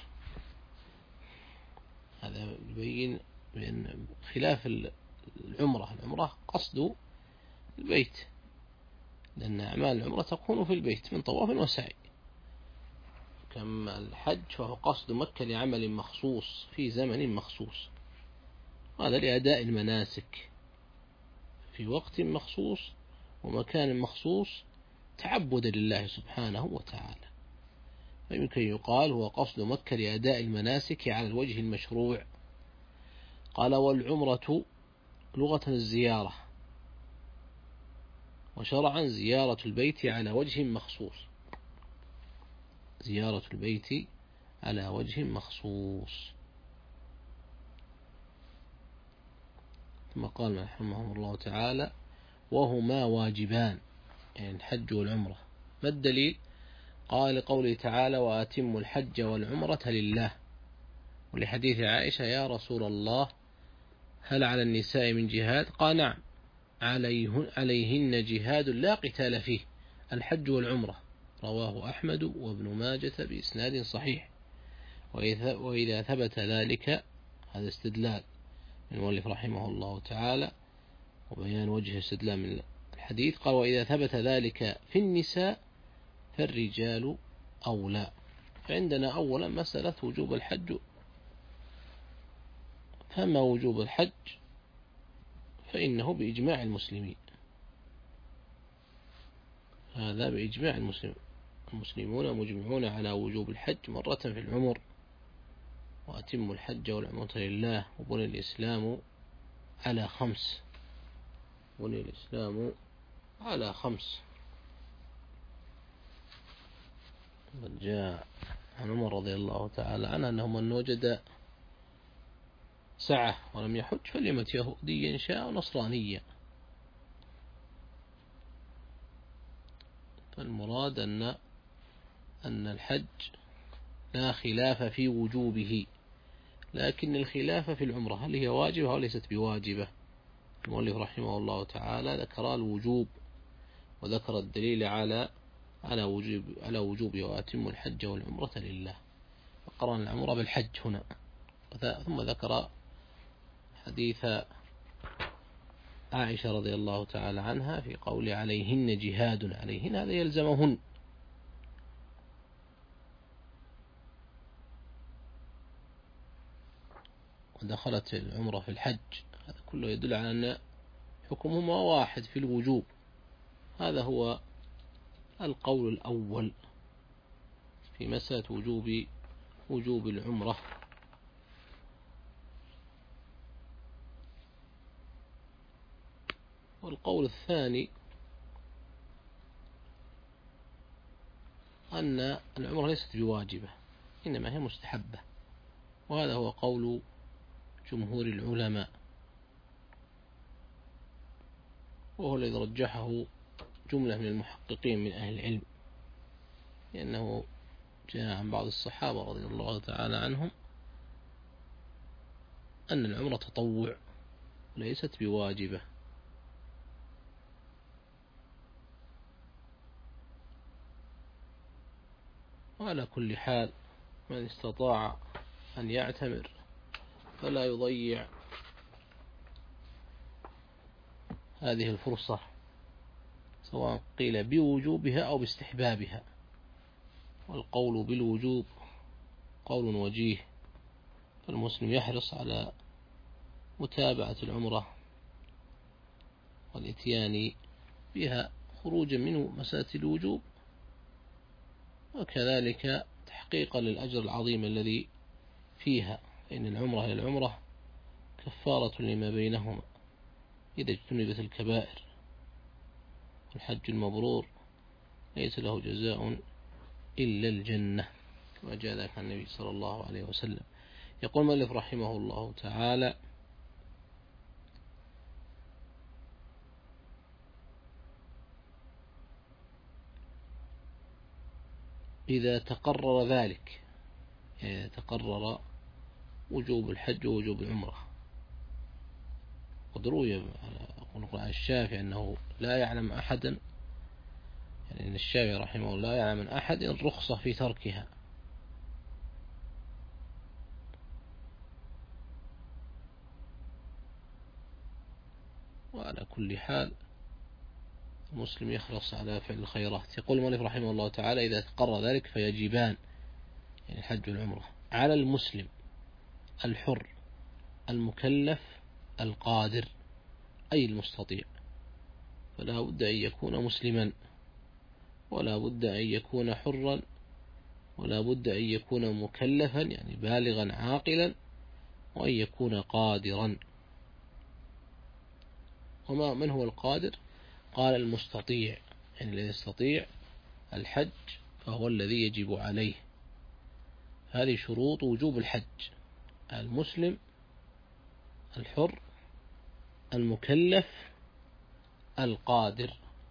هذا يبين بأن خلاف العمرة قصد البيت، لأن أعمال العمرة تكون في البيت من طواف وسعي. كما الحج فهو قصد مكة لعمل مخصوص في زمن مخصوص، هذا لأداء المناسك في وقت مخصوص ومكان مخصوص، تعبد لله سبحانه وتعالى. فيمكن يقال هو قصد مكة لأداء المناسك على الوجه المشروع. قال: والعمرة لغة الزيارة، وشرعا زيارة البيت على وجه مخصوص، زيارة البيت على وجه مخصوص. ثم قال رحمه الله تعالى: وهما واجبان، يعني الحج والعمرة. ما الدليل؟ قال: لقوله تعالى: وأتموا الحج والعمرة لله، ولحديث عائشة: يا رسول الله هل على النساء من جهاد؟ قال: نعم، عليهن جهاد لا قتال فيه، الحج والعمرة. رواه أحمد وابن ماجة بإسناد صحيح. وإذا ثبت ذلك، هذا استدلال من المؤلف رحمه الله تعالى وبيان وجه استدلال من الحديث. قال: وإذا ثبت ذلك في النساء فالرجال أولى. فعندنا أولا مسألة وجوب الحج. فما وجوب الحج فإنه بإجماع المسلمين، هذا بإجماع المسلمين. المسلمون مجمعون على وجوب الحج مرة في العمر. وأتموا الحج والعمرة لله، وبني الإسلام على 5. بني الإسلام على 5. قد جاء عن عمر رضي الله تعالى عنه أنه من وجد سعة ولم يحج فليمت يهوديا شاء ونصرانيا. فالمراد أن الحج لا خلاف في وجوبه، لكن الخلاف في العمرة هل هي واجبة أو ليست بواجبة. المؤلف رحمه الله تعالى ذكر الوجوب وذكر الدليل على وجوب وأتم الحج والعمرة لله، فقرن العمرة بالحج هنا. ثم ذكر حديث عائشة رضي الله تعالى عنها في قول عليهن جهاد، عليهن هذا يلزمهن. ودخلت العمرة في الحج، هذا كله يدل على أن حكمهما واحد في الوجوب. هذا هو القول الأول في مسألة وجوب العمرة. والقول الثاني أن العمرة ليست بواجبة إنما هي مستحبة، وهذا هو قول جمهور العلماء، وهو الذي رجحه جملة من المحققين من أهل العلم، لأنه جاء عن بعض الصحابة رضي الله تعالى عنهم أن العمرة تطوع وليست بواجبة. وعلى كل حال من استطاع أن يعتمر فلا يضيع هذه الفرصة، سواء قيل بوجوبها أو باستحبابها. والقول بالوجوب قول وجيه، فالمسلم يحرص على متابعة العمرة والإتيان بها خروجا منه مسألة الوجوب، وكذلك تحقيقا للأجر العظيم الذي فيها، فإن العمرة للعمرة كفارة لما بينهما إذا اجتنبت الكبائر. الحج المبرور ليس له جزاء إلا الجنة، كما جاء ذلك عن النبي صلى الله عليه وسلم. يقول المؤلف رحمه الله تعالى: إذا تقرر ذلك، يعني تقرر وجوب الحج ووجوب العمرة. قد روي عن الشافعي أنه لا يعلم أحدا، يعني أن الشافعي رحمه الله لا يعلم من أحد الرخصة في تركها. وعلى كل حال المسلم يحرص على فعل الخيرات. يقول المؤلف رحمه الله تعالى: إذا تقرر ذلك فيجبان، يعني الحج والعمرة، على المسلم الحر المكلف القادر، أي المستطيع. فلا بد أن يكون مسلما، ولا بد أن يكون حرا، ولا بد أن يكون مكلفا يعني بالغا عاقلا، وأن يكون قادرا. وما من هو القادر؟ قال المستطيع، يعني الذي يستطيع الحج فهو الذي يجب عليه. هذه شروط وجوب الحج: المسلم الحر المكلف القادر.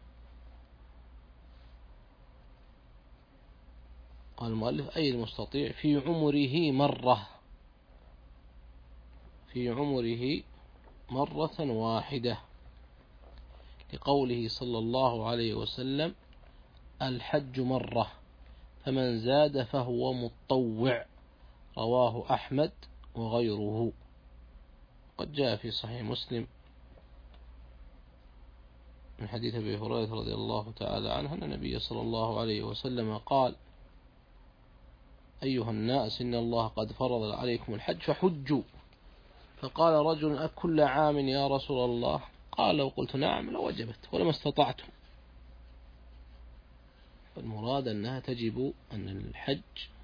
قال المؤلف: أي المستطيع في عمره مرة، في عمره مرة واحدة، لقوله صلى الله عليه وسلم: الحج مرة فمن زاد فهو متطوع. رواه أحمد وغيره. قد جاء في صحيح مسلم من حديث أبي هريرة رضي الله تعالى عنه أن النبي صلى الله عليه وسلم قال: أيها الناس إن الله قد فرض عليكم الحج فحجوا. فقال رجل: أكل عام يا رسول الله؟ قال: لو قلت نعم لوجبت ولما استطعتم. فالمراد أنها تجب، أن الحج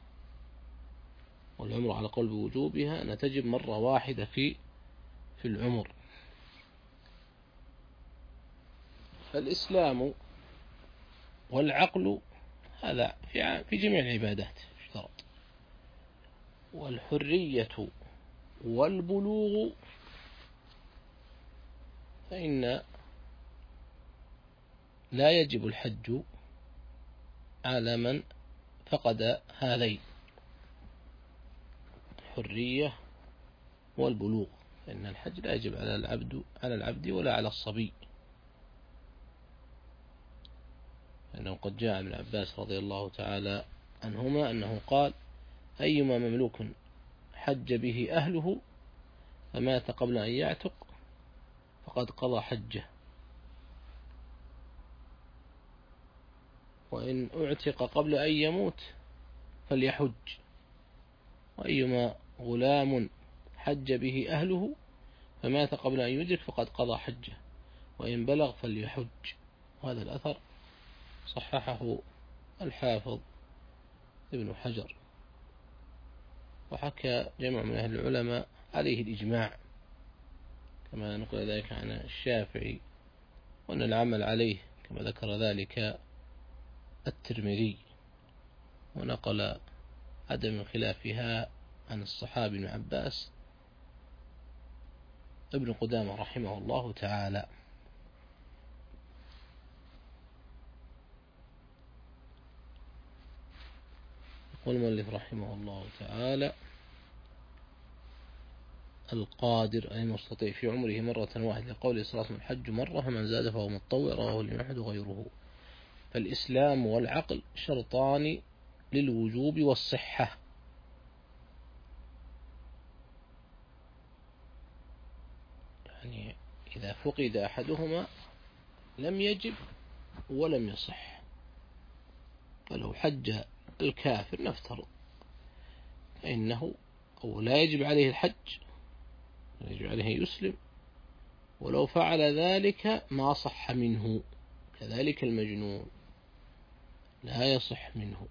والعمر على قول بوجوبها أنها تجب مرة واحدة في العمر. فالإسلام والعقل هذا في جميع العبادات اشترط، والحرية والبلوغ فإن لا يجب الحج على من فقد هذين، الحرية والبلوغ، فإن الحج لا يجب على العبد ولا على الصبي، لأنه قد جاء عن ابن عباس رضي الله تعالى عنهما أنه قال: أيما مملوك حج به أهله فمات قبل أن يعتق فقد قضى حجه، وإن اعتق قبل أن يموت فليحج، وأيما غلام حج به أهله فمات قبل أن يدرك فقد قضى حجه، وإن بلغ فليحج. وهذا الأثر صححه الحافظ ابن حجر، وحكى جمع من أهل العلماء عليه الإجماع، كما نقل ذلك عن الشافعي، وأن العمل عليه كما ذكر ذلك الترمذي، ونقل عدم خلافها عن الصحابي ابن عباس ابن قدامة رحمه الله تعالى. يقول المؤلف رحمه الله تعالى: القادر أي المستطيع في عمره مرة واحدة، لقول صلى الله عليه وسلم: الحج مرة فمن زاد فهو متطوع، رواه الإمام أحمد وغيره. فالإسلام والعقل شرطان للوجوب والصحة، يعني إذا فقد أحدهما لم يجب ولم يصح. فلو حج الكافر نفترض فإنه أو لا يجب عليه الحج، يجب عليه يسلم، ولو فعل ذلك ما صح منه. كذلك المجنون لا يصح منه،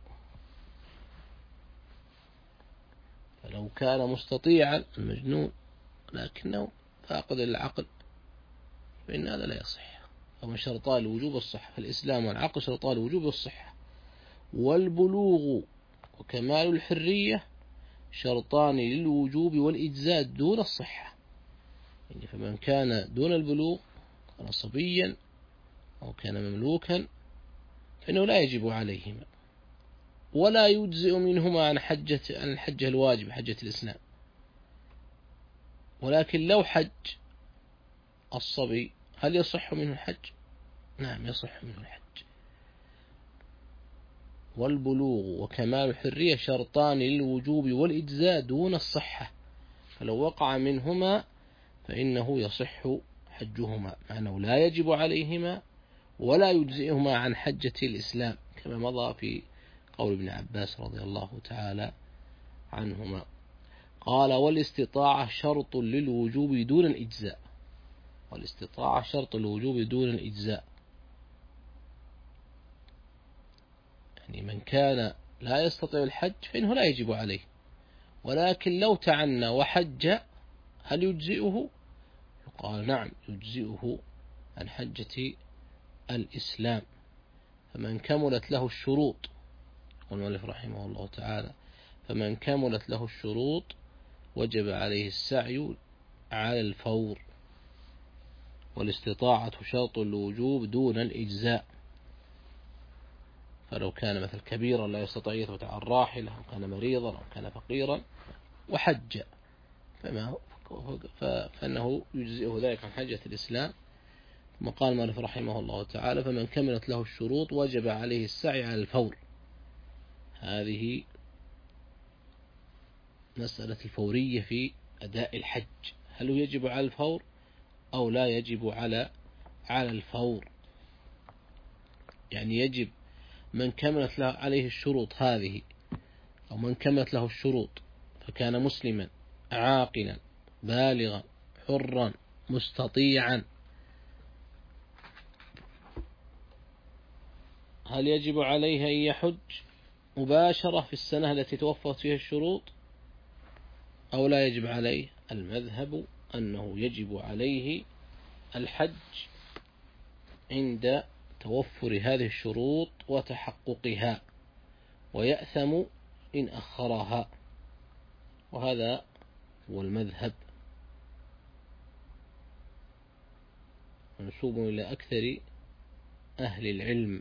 فلو كان مستطيعا المجنون لكنه فاقد العقل فإن هذا لا يصح. فمن شرطان الوجوب والصحة، فالإسلام والعقل شرطان الوجوب والصحة، والبلوغ وكمال الحرية شرطان للوجوب والإجزاء دون الصحة، يعني فمن كان دون البلوغ كان صبيا أو كان مملوكا فإنه لا يجب عليهما، ولا يجزئ منهما عن الحجة الواجب حجة الإسلام. ولكن لو حج الصبي هل يصح منه الحج؟ نعم يصح منه الحج. والبلوغ وكمال الحرية شرطان للوجوب والإجزاء دون الصحة، فلو وقع منهما فإنه يصح حجهما، مع أنه لا يجب عليهما ولا يجزئهما عن حجة الإسلام، كما مضى في قول ابن عباس رضي الله تعالى عنهما. قال: والاستطاعة شرط للوجوب دون الإجزاء، والاستطاعة شرط الوجوب دون الإجزاء، يعني من كان لا يستطيع الحج فإنه لا يجب عليه، ولكن لو تعنى وحج هل يجزئه؟ يقال نعم يجزئه عن حجة الإسلام. فمن كملت له الشروط، يقول المؤلف رحمه الله تعالى: فمن كملت له الشروط وجب عليه السعي على الفور، والاستطاعة شرط الوجوب دون الإجزاء. فلو كان مثل كبيرا لا يستطيع يثبت على الراحلة، أو كان مريضا، أو كان فقيرا وحج فإنه يجزئه ذلك عن حجة الإسلام. ثم قال المؤلف رحمه الله تعالى: فمن كملت له الشروط وجب عليه السعي على الفور. هذه مسألة الفورية في أداء الحج، هل يجب على الفور أو لا يجب على الفور؟ يعني يجب من كملت له عليه الشروط هذه، أو من كملت له الشروط فكان مسلما عاقلا بالغا حرا مستطيعا، هل يجب عليه أن يحج مباشرة في السنة التي توفرت فيها الشروط أو لا يجب عليه؟ المذهب أنه يجب عليه الحج عند توفر هذه الشروط وتحققها، ويأثم إن أخرها، وهذا هو المذهب منسوب إلى أكثر أهل العلم.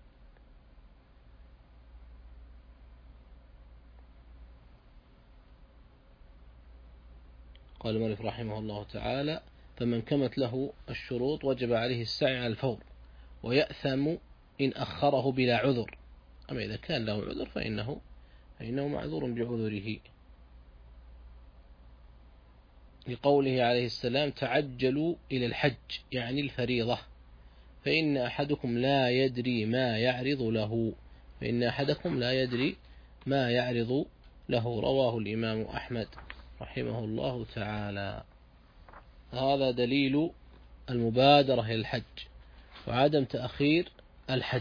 قال المؤلف رحمه الله تعالى: فمن كمت له الشروط وجب عليه السعي على الفور، ويأثم إن أخره بلا عذر. أما إذا كان له عذر فإنه معذور بعذره، لقوله عليه السلام: تعجلوا إلى الحج، يعني الفريضة، فإن أحدكم لا يدري ما يعرض له. رواه الإمام أحمد رحمه الله تعالى. هذا دليل المبادرة إلى الحج وعدم تأخير الحج.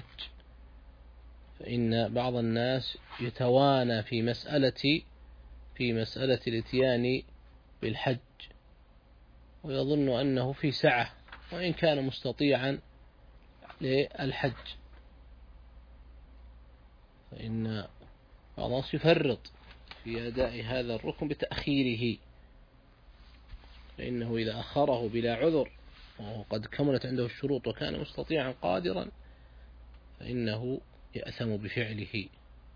فإن بعض الناس يتوانى في مسألة الاتيان بالحج، ويظن أنه في سعة وإن كان مستطيعا للحج، فإن بعض الناس يفرط في أداء هذا الركن بتأخيره، فإنه إذا أخره بلا عذر وقد كملت عنده الشروط وكان مستطيعا قادرا فإنه يأثم بفعله.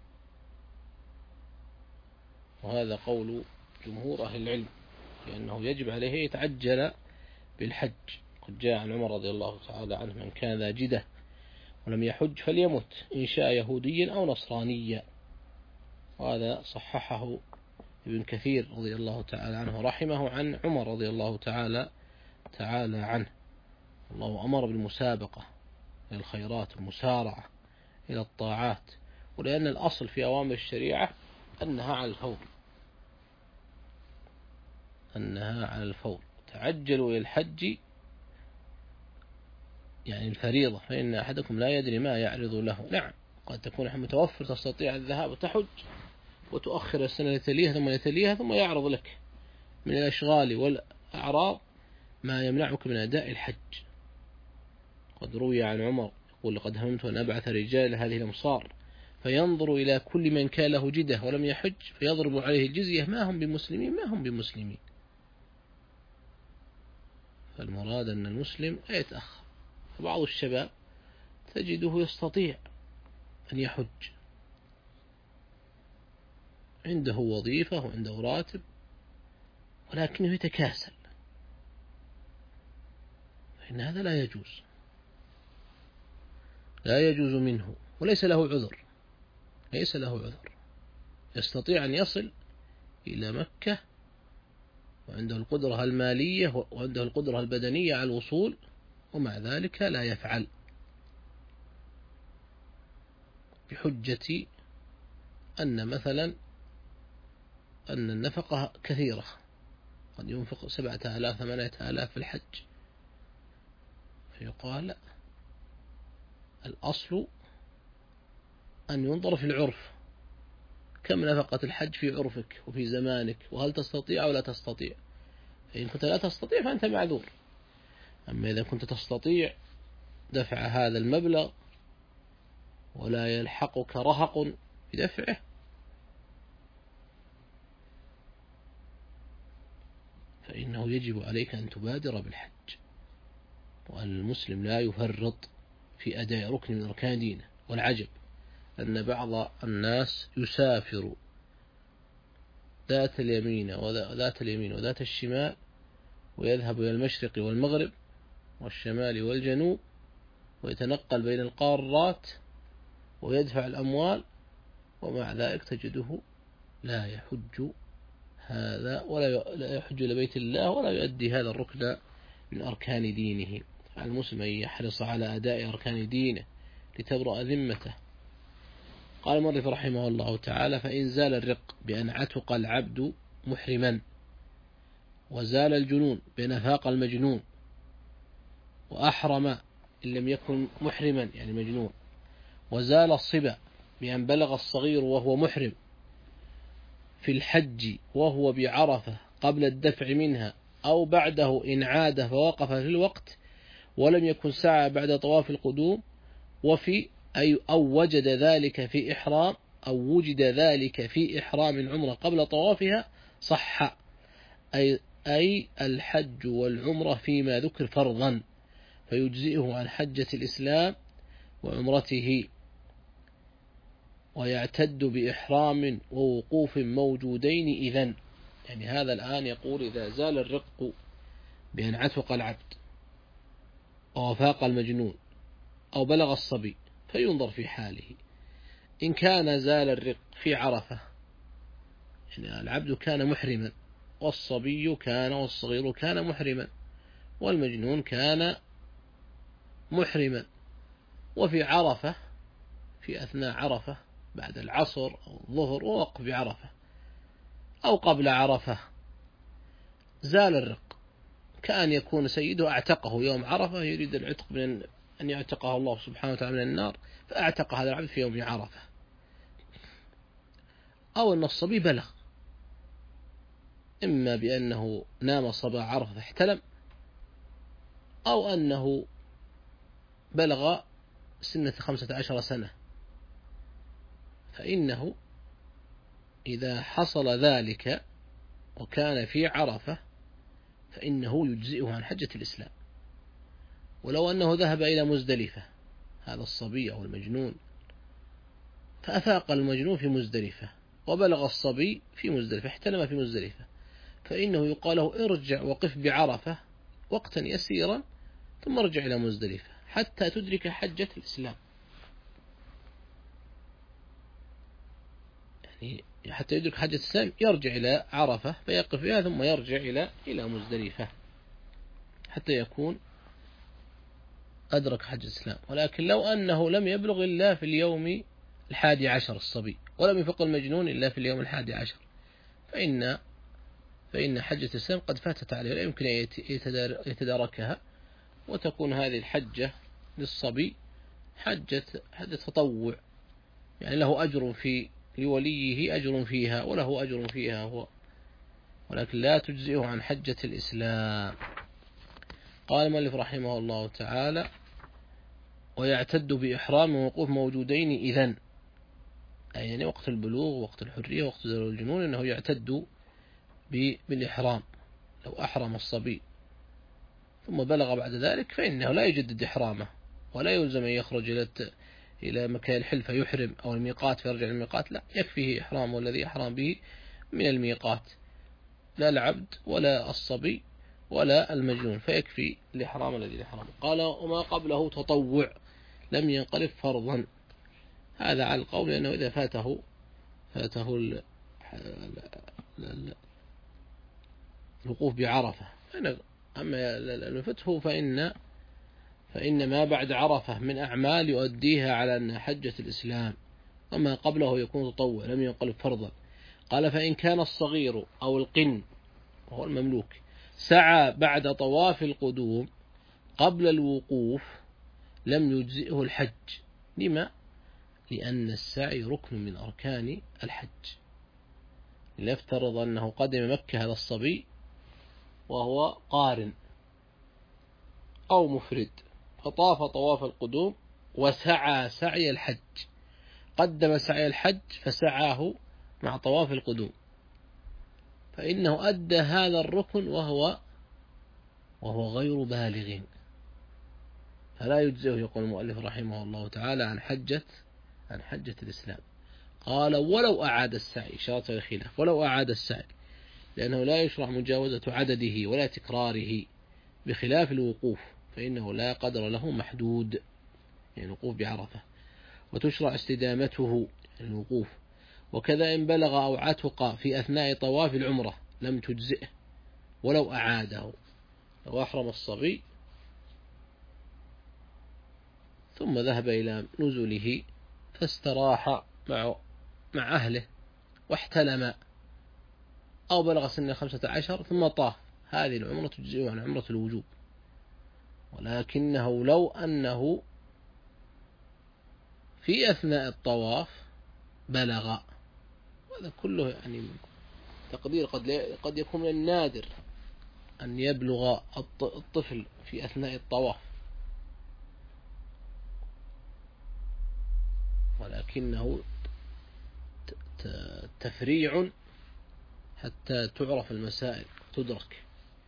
وهذا قول جمهور أهل العلم، لأنه يجب عليه يتعجل بالحج. قد جاء عن عمر رضي الله تعالى عنه: من كان ذا جدة ولم يحج فليمت إن شاء يهوديا أو نصرانيا. وهذا صححه ابن كثير رضي الله تعالى عنه رحمه عن عمر رضي الله تعالى عنه. الله أمر بالمسابقة إلى الخيرات والمسارعة إلى الطاعات، ولأن الأصل في أوامر الشريعة أنها على الفور. تعجلوا إلى الحج يعني الفريضة، فإن أحدكم لا يدري ما يعرض له. نعم، قد تكون متوفر تستطيع الذهاب وتحج وتؤخر السنة لتليها ثم يعرض لك من الأشغال والأعراض ما يمنعك من أداء الحج. قد روي عن عمر يقول: لقد هممت أن أبعث رجال هذه الأمصار فينظر إلى كل من كان له جدة ولم يحج فيضرب عليه الجزية، ما هم بمسلمين. فالمراد أن المسلم لا يتأخر. فبعض الشباب تجده يستطيع أن يحج، عنده وظيفة وعنده راتب، ولكنه يتكاسل، فإن هذا لا يجوز منه، وليس له عذر. يستطيع أن يصل إلى مكة وعنده القدرة المالية وعنده القدرة البدنية على الوصول، ومع ذلك لا يفعل، بحجة أن مثلا أن النفقة كثيرة، قد ينفق 7,000-8,000 في الحج، فيقال لا، الأصل أن ينظر في العرف، كم نفقة الحج في عرفك وفي زمانك، وهل تستطيع أو لا تستطيع. فإن كنت لا تستطيع فأنت معذور. أما إذا كنت تستطيع دفع هذا المبلغ ولا يلحقك رهق بدفعه، فإنه يجب عليك أن تبادر بالحج. وأن المسلم لا يفرط في أداء ركن من أركان دينه. والعجب أن بعض الناس يسافر ذات اليمين وذات الشمال، ويذهب إلى المشرق والمغرب والشمال والجنوب، ويتنقل بين القارات ويدفع الأموال، ومع ذلك تجده لا يحج هذا ولا يحج لبيت الله ولا يؤدي هذا الركن من أركان دينه. المسلم يحرص على أداء أركان دينه لتبرأ ذمته. قال المؤلف رحمه الله تعالى: فإن زال الرق بأن عتق العبد محرما، وزال الجنون بأن أفاق المجنون، وأحرم إن لم يكن محرما يعني مجنون، وزال الصبا بأن بلغ الصغير وهو محرم في الحج وهو بعرفة قبل الدفع منها أو بعده إن عاد فوقف في الوقت، ولم يكن سعى بعد طواف القدوم أو وجد ذلك في إحرام أو وجد ذلك في إحرام العمرة قبل طوافها صح، أي الحج والعمرة فيما ذكر فرضا، فيجزئه عن حجة الإسلام وعمرته، ويعتد بإحرام ووقوف موجودين إذن. يعني هذا الآن يقول إذا زال الرق بأن عتق العبد ووفاق المجنون أو بلغ الصبي فينظر في حاله. إن كان زال الرق في عرفة، يعني العبد كان محرما والصبي كان والصغير كان محرما والمجنون كان محرما، وفي عرفة في أثناء عرفة بعد العصر أو الظهر ووقف بعرفة أو قبل عرفة زال الرق، كأن يكون سيده أعتقه يوم عرفة، يريد العتق من أن يعتقه الله سبحانه وتعالى من النار، فأعتق هذا العبد في يوم عرفة. أو أن الصبي بلغ، إما بأنه نام صباح عرفة فاحتلم، أو أنه بلغ سنة 15 سنة، فإنه إذا حصل ذلك وكان في عرفة فإنه يجزئه عن حجة الإسلام. ولو أنه ذهب إلى مزدلفة، هذا الصبي أو المجنون، فأفاق المجنون في مزدلفة وبلغ الصبي في مزدلفة، احتلم في مزدلفة، فإنه يقال له ارجع وقف بعرفة وقتا يسيرا ثم ارجع إلى مزدلفة حتى تدرك حجة الإسلام، يعني حتى يدرك حجة الإسلام يرجع إلى عرفة فيقف فيها ثم يرجع إلى مزدلفة حتى يكون أدرك حج الإسلام. ولكن لو أنه لم يبلغ إلا في اليوم 11 الصبي، ولم يفق المجنون إلا في اليوم 11، فإن حجة الإسلام قد فاتت عليه، لا يمكن أن يتداركها، وتكون هذه الحجة للصبي حجة تطوع، يعني له أجر لوليه أجر فيها وله أجر فيها هو، ولكن لا تجزئه عن حجة الإسلام. قال المؤلف رحمه الله تعالى: ويعتد بإحرام ووقوف موجودين إذن، أي يعني وقت البلوغ وقت الحرية وقت زوال الجنون، أنه يعتد بالإحرام. لو أحرم الصبي ثم بلغ بعد ذلك فإنه لا يجدد إحرامه، ولا يلزم أن يخرج إلى مكان الحل فيحرم أو الميقات فيرجع الميقات، لا، يكفيه إحرامه الذي أحرم به من الميقات، لا العبد ولا الصبي ولا المجنون، فيكفي الإحرام الذي أحرمه. قال: وما قبله تطوع لم ينقلب فرضا. هذا على القول لأنه إذا فاته الوقوف بعرفة، أما الفتح فإن ما بعد عرفة من أعمال يؤديها على أن حجة الإسلام، وما قبله يكون تطوع لم ينقلب فرضا. قال: فإن كان الصغير أو القن وهو المملوك سعى بعد طواف القدوم قبل الوقوف لم يجزئه الحج. لما؟ لأن السعي ركن من أركان الحج. لنفترض أنه قدم مكة هذا الصبي وهو قارن أو مفرد، فطاف طواف القدوم وسعى سعي الحج، قدم سعي الحج فسعاه مع طواف القدوم، فإنه أدى هذا الركن وهو غير بالغ، فلا يجزئه، يقول المؤلف رحمه الله تعالى، عن حجة الإسلام. قال: ولو أعاد السعي، شرط الخلاف، ولو أعاد السعي، لأنه لا يشرع مجاوزة عدده ولا تكراره، بخلاف الوقوف فإنه لا قدر له محدود، يعني الوقوف بعرفة، وتشرع استدامته الوقوف. وكذا إن بلغ أو عتق في أثناء طواف العمرة لم تجزئه ولو أعاده. لو أحرم الصبي ثم ذهب إلى نزله فاستراح مع أهله واحتلم أو بلغ سن 15 ثم طاف، هذه العمرة تجزئه عن عمرة الوجوب. ولكنه لو أنه في أثناء الطواف بلغ، وهذا كله يعني تقدير قد يكون من النادر أن يبلغ الطفل في أثناء الطواف، ولكنه تفريع حتى تعرف المسائل تدرك.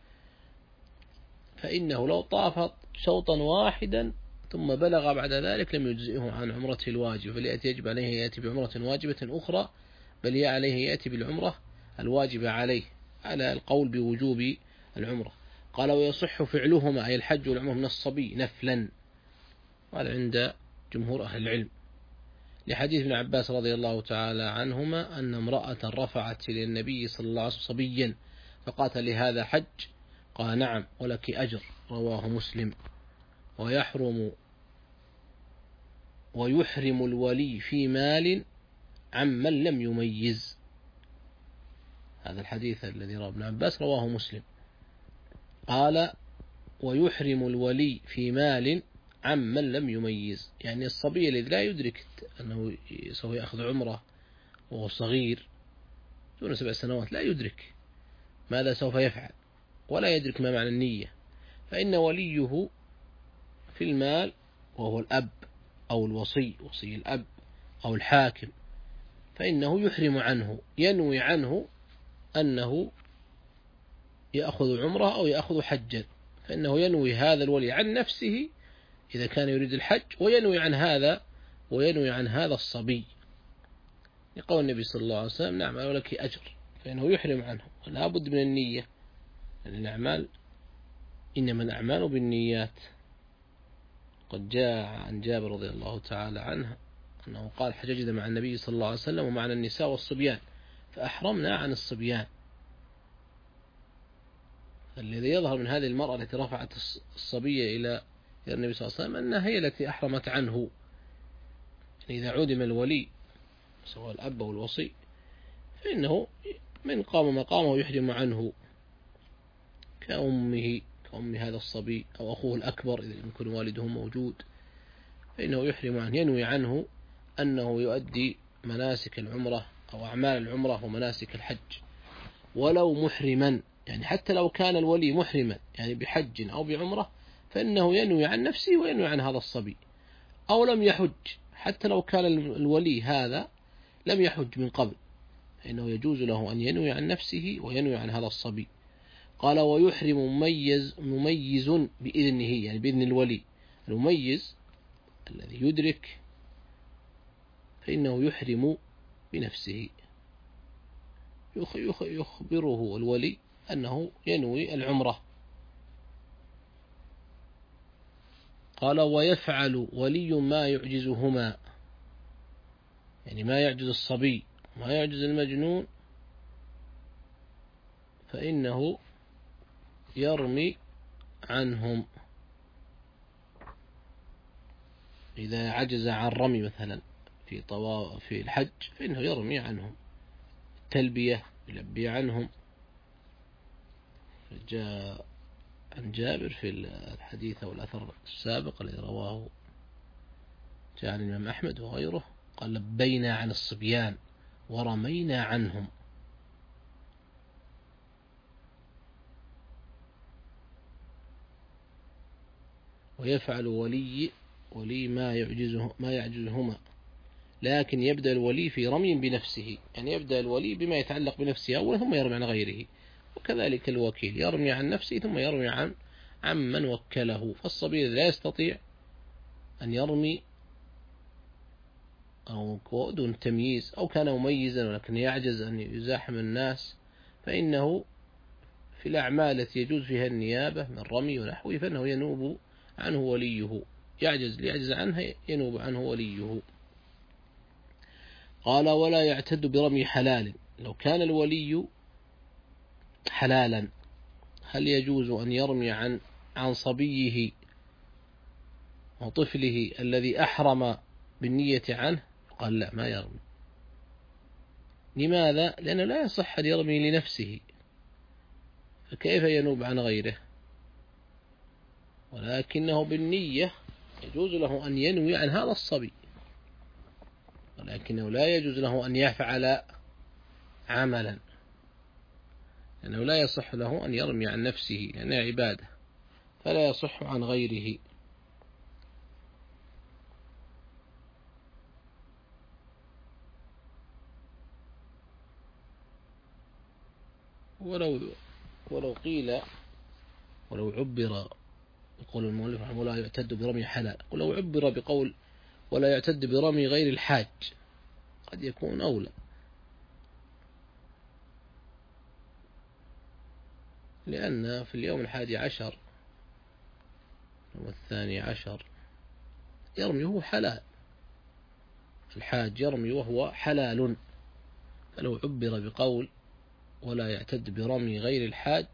فإنه لو طاف شوطا واحدا ثم بلغ بعد ذلك لم يجزئه عن عمرته الواجبة، بل يجب عليه يأتي بعمرة واجبة أخرى، بل عليه يأتي بالعمرة الواجبة عليه على القول بوجوب العمرة. قال ويصح فعلهما أي الحج والعمرة من الصبي نفلا، وهذا عند جمهور أهل العلم، لحديث ابن عباس رضي الله تعالى عنهما أن امرأة رفعت إلى النبي صلى الله عليه وسلم صبيا فقالت لهذا حج؟ قال نعم ولك أجر، رواه مسلم. ويحرم الولي في مال عمن لم يميز. هذا الحديث الذي رواه ابن عباس رواه مسلم. قال ويحرم الولي في مال عمن لم يميز، يعني الصبي الذي لا يدرك أنه سوف يأخذ عمره وهو صغير دون 7 سنوات، لا يدرك ماذا سوف يفعل ولا يدرك ما معنى النية، فإن وليه في المال وهو الأب أو الوصي، وصي الأب أو الحاكم، فإنه يحرم عنه، ينوي عنه أنه يأخذ عمره أو يأخذ حجا، فإنه ينوي هذا الولي عن نفسه إذا كان يريد الحج، وينوي عن هذا الصبي، لقول النبي صلى الله عليه وسلم نعم ولك أجر، فإنه يحرم عنه. لا بد من النية، الأعمال إنما الأعمال بالنيات. قد جاء عن جابر رضي الله تعالى عنه أنه قال حججنا مع النبي صلى الله عليه وسلم ومعنا النساء والصبيان فأحرمنا عن الصبيان. الذي يظهر من هذه المرأة التي رفعت الصبية إلى النبي صلى الله عليه وسلم أنها هي التي أحرمت عنه، يعني إذا عدم الولي سواء الأب أو الوصي فإنه من قام مقامه يحرم عنه، كأم هذا الصبي أو أخوه الأكبر إذا يكون والده موجود، فإنه يحرم عنه، ينوي عنه أنه يؤدي مناسك العمرة أو أعمال العمرة ومناسك الحج ولو محرما، يعني حتى لو كان الولي محرما يعني بحج أو بعمرة فإنه ينوي عن نفسه وينوي عن هذا الصبي، أو لم يحج حتى لو كان الولي هذا لم يحج من قبل فإنه يجوز له أن ينوي عن نفسه وينوي عن هذا الصبي. قال ويحرم مميز بإذنه، يعني بإذن الولي، المميز الذي يدرك فإنه يحرم بنفسه، يخبره الولي أنه ينوي العمرة. قال ويفعل ولي ما يعجزهما، يعني ما يعجز الصبي ما يعجز المجنون، فإنه يرمي عنهم إذا عجز عن رمي مثلا في الحج فإنه يرمي عنهم، التلبية يلبي عنهم. جاء عن جابر في الحديث أو الأثر السابق الذي رواه جاء عن الإمام أحمد وغيره قال لبينا عن الصبيان ورمينا عنهم. ويفعل ولي ما يعجزهما، لكن يبدأ الولي في رمي بنفسه، يعني يبدأ الولي بما يتعلق بنفسه أولا ثم يرمي عن غيره، وكذلك الوكيل يرمي عن نفسه ثم يرمي عن من وكله. فالصبي لا يستطيع أن يرمي أو دون تمييز أو كان مميزا ولكن يعجز أن يزاحم الناس، فإنه في الأعمال التي يجوز فيها النيابة من رمي ونحوه فإنه ينوب عنه وليه، ليعجز عنها ينوب عنه وليه. قال ولا يعتد برمي حلال، لو كان الولي حلالا هل يجوز أن يرمي عن صبيه وطفله الذي أحرم بالنية عنه؟ قال لا ما يرمي. لماذا؟ لأنه لا يصح أن يرمي لنفسه، فكيف ينوب عن غيره؟ ولكنه بالنية يجوز له أن ينوي عن هذا الصبي، ولكنه لا يجوز له أن يفعل عملا، لأنه لا يصح له أن يرمي عن نفسه لأنها عبادة، فلا يصح عن غيره. ولو قيل ولو عبر، يقول المؤلف رحمه الله يعتد برمي حلال، ولو عبر بقول ولا يعتد برمي غير الحاج قد يكون أولى، لأن في اليوم 11 و12 يرمي هو حلال، الحاج يرمي وهو حلال، فلو عبر بقول ولا يعتد برمي غير الحاج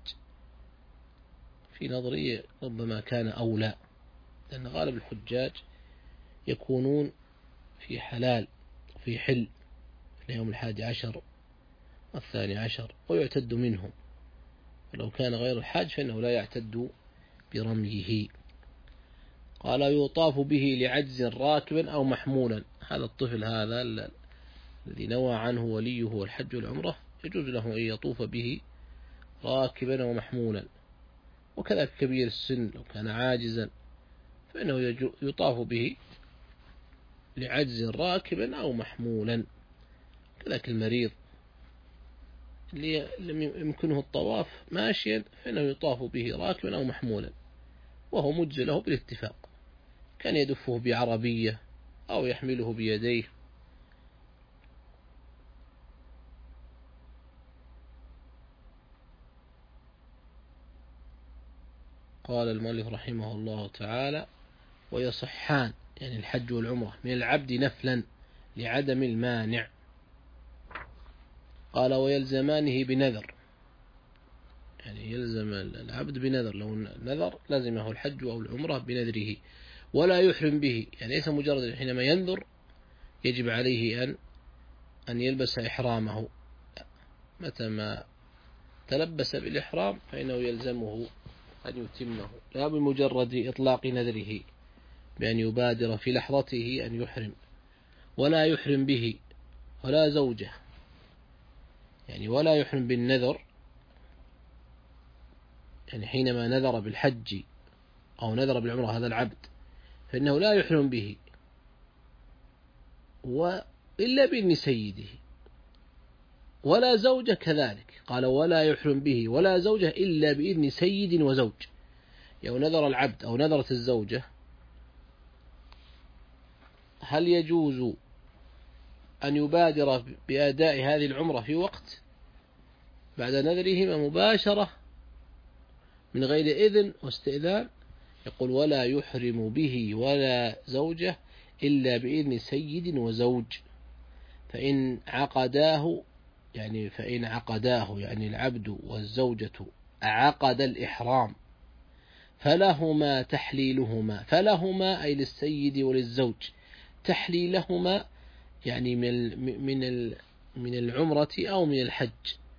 في نظري ربما كان أولى، لأن غالب الحجاج يكونون في حلال وفي حل في اليوم 11 و12 ويعتد منهم، ولو كان غير الحاج فإنه لا يعتد برميه. قال يطاف به لعجز راكبا أو محمولا، هذا الطفل هذا الذي نوى عنه وليه الحج والعمرة يجوز له أن يطوف به راكبا ومحمولا، وكذلك كبير السن لو كان عاجزا فإنه يطاف به لعجز راكبا أو محمولا، كذلك المريض اللي لم يمكنه الطواف ماشيا فإنه يطاف به راكبا أو محمولا، وهو مجزي له بالاتفاق، كان يدفه بعربية أو يحمله بيديه. قال المؤلف رحمه الله تعالى ويصحان يعني الحج والعمرة من العبد نفلا لعدم المانع. قال ويلزمانه بنذر، يعني يلزم العبد بنذر، لو نذر لزمه الحج أو العمرة بنذره، ولا يحرم به، يعني ليس مجرد حينما ينذر يجب عليه أن يلبس إحرامه، متى ما تلبس بالإحرام فإنه يلزمه أن يتمه، لا بمجرد إطلاق نذره بأن يبادر في لحظته أن يحرم. ولا يحرم به ولا زوجه، يعني ولا يحرم بالنذر، يعني حينما نذر بالحج أو نذر بالعمرة هذا العبد فإنه لا يحرم به إلا بإذن سيده، ولا زوجة كذلك، قال ولا يحرم به ولا زوجة إلا بإذن سيد وزوج، يعني نذر العبد أو نذرت الزوجة هل يجوز أن يبادر بأداء هذه العمرة في وقت بعد نذرهما مباشرة من غير إذن واستئذان؟ يقول ولا يحرم به ولا زوجة إلا بإذن سيد وزوج، فإن عقداه يعني العبد والزوجة عقد الإحرام فلهما تحليلهما، فلهما أي للسيد وللزوج تحليلهما، يعني من العمرة أو من الحج،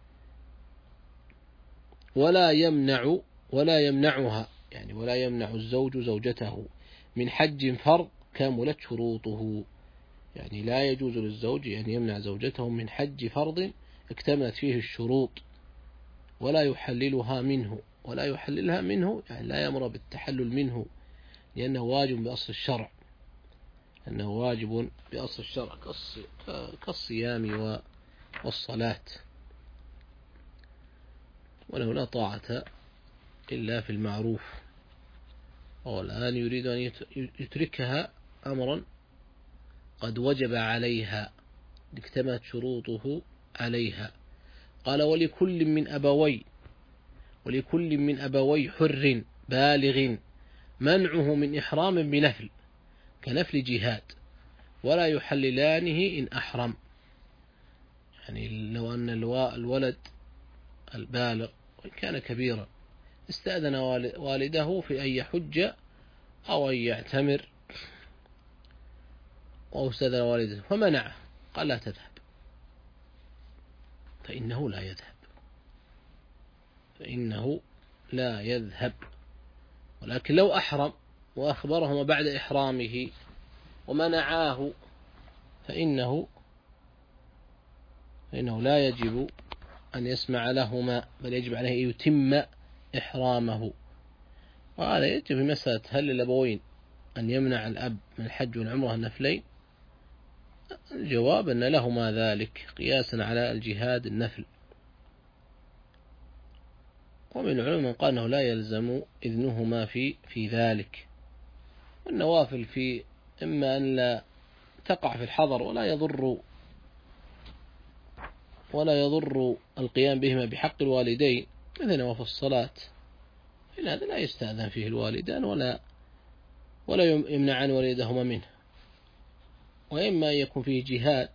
ولا يمنعها، يعني ولا يمنع الزوج زوجته من حج فرض كاملت شروطه، يعني لا يجوز للزوج أن يمنع زوجته من حج فرض اكتملت فيه الشروط، ولا يحللها منه، يعني لا يأمر بالتحلل منه، لأنه واجب بأصل الشرع، كالصيام والصلاة، وله لا طاعة إلا في المعروف. والآن يريد أن يتركها أمرا قد وجب عليها اكتملت شروطه عليها. قال ولكل من أبوي حر بالغ منعه من إحرام بنفل كنفل جهاد، ولا يحللانه إن أحرم، يعني لو أن الولد البالغ وإن كان كبيرا استأذن والده في أن يحج أو أن يعتمر، أو استأذن والده فمنعه قال لا تذهب، فإنه لا يذهب. ولكن لو أحرم وأخبرهما بعد إحرامه ومنعاه فإنه لا يجب أن يسمع لهما، بل يجب عليه أن يتم إحرامه. وهذا يجب في مسألة هل الأبوين أن يمنع الأب من الحج والعمرة النفلين؟ الجواب أن لهما ذلك قياسا على الجهاد النفل. ومن العلماء من قال أنه لا يلزم إذنهما في ذلك. والنوافل في إما أن لا تقع في الحضر ولا يضر القيام بهما بحق الوالدين، مثل نوافل الصلاة، إن هذا لا يستأذن فيه الوالدان ولا يمنعان والدهما منه. وإما يكون فيه جهاد،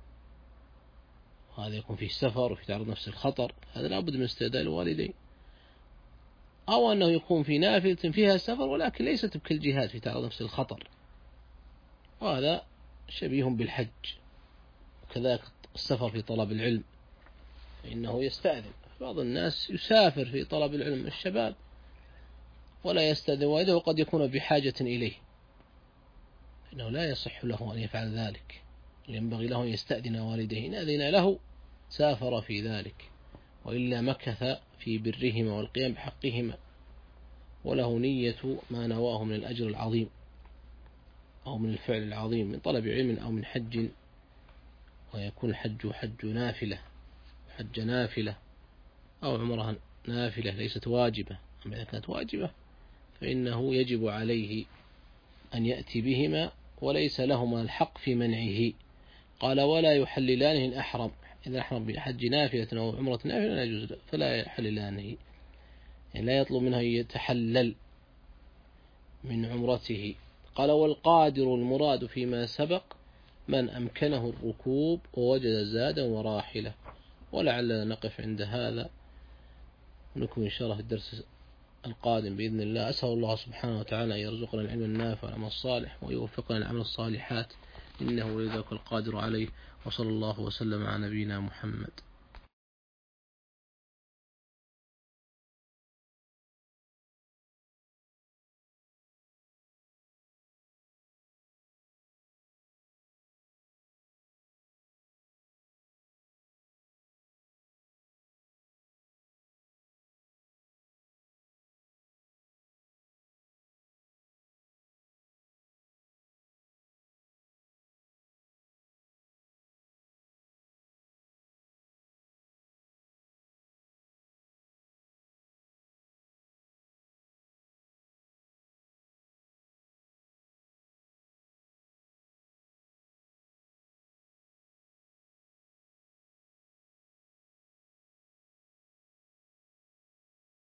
وهذا يكون فيه سفر وفي تعرض نفس الخطر، هذا لا بد من استئذان الوالدين. أو أنه يكون في نافلة فيها سفر ولكن ليست بكل جهاد في تعرض نفس الخطر، وهذا شبيه بالحج. وكذلك السفر في طلب العلم فإنه يستأذن. بعض الناس يسافر في طلب العلم الشباب ولا يستأذن والده، وقد يكون بحاجة إليه، إنه لا يصح له أن يفعل ذلك، ينبغي له أن يستأذن والديه. إن أذن له سافر في ذلك، وإلا مكث في برهما والقيام بحقهما، وله نية ما نواه من الأجر العظيم أو من الفعل العظيم من طلب علم أو من حج. ويكون الحج حج نافلة، حج نافلة أو عمرها نافلة ليست واجبة. أما إذا كانت واجبة فإنه يجب عليه أن يأتي بهما، وليس لهما الحق في منعه. قال ولا يحللانه إن أحرم، إذا أحرم بحج نافلة أو عمرة نافلة لا يجوز، فلا يحللانه، يعني لا يطلب منه يتحلل من عمرته. قال والقادر المراد فيما سبق من أمكنه الركوب ووجد زادا وراحلة. ولعلنا نقف عند هذا، ونكمل إن شاء الله في الدرس القادم بإذن الله. أسأل الله سبحانه وتعالى أن يرزقنا العلم النافع والعمل الصالح، ويوفقنا لعمل الصالحات، إنه ولي ذلك القادر عليه. وصلى الله وسلم على نبينا محمد.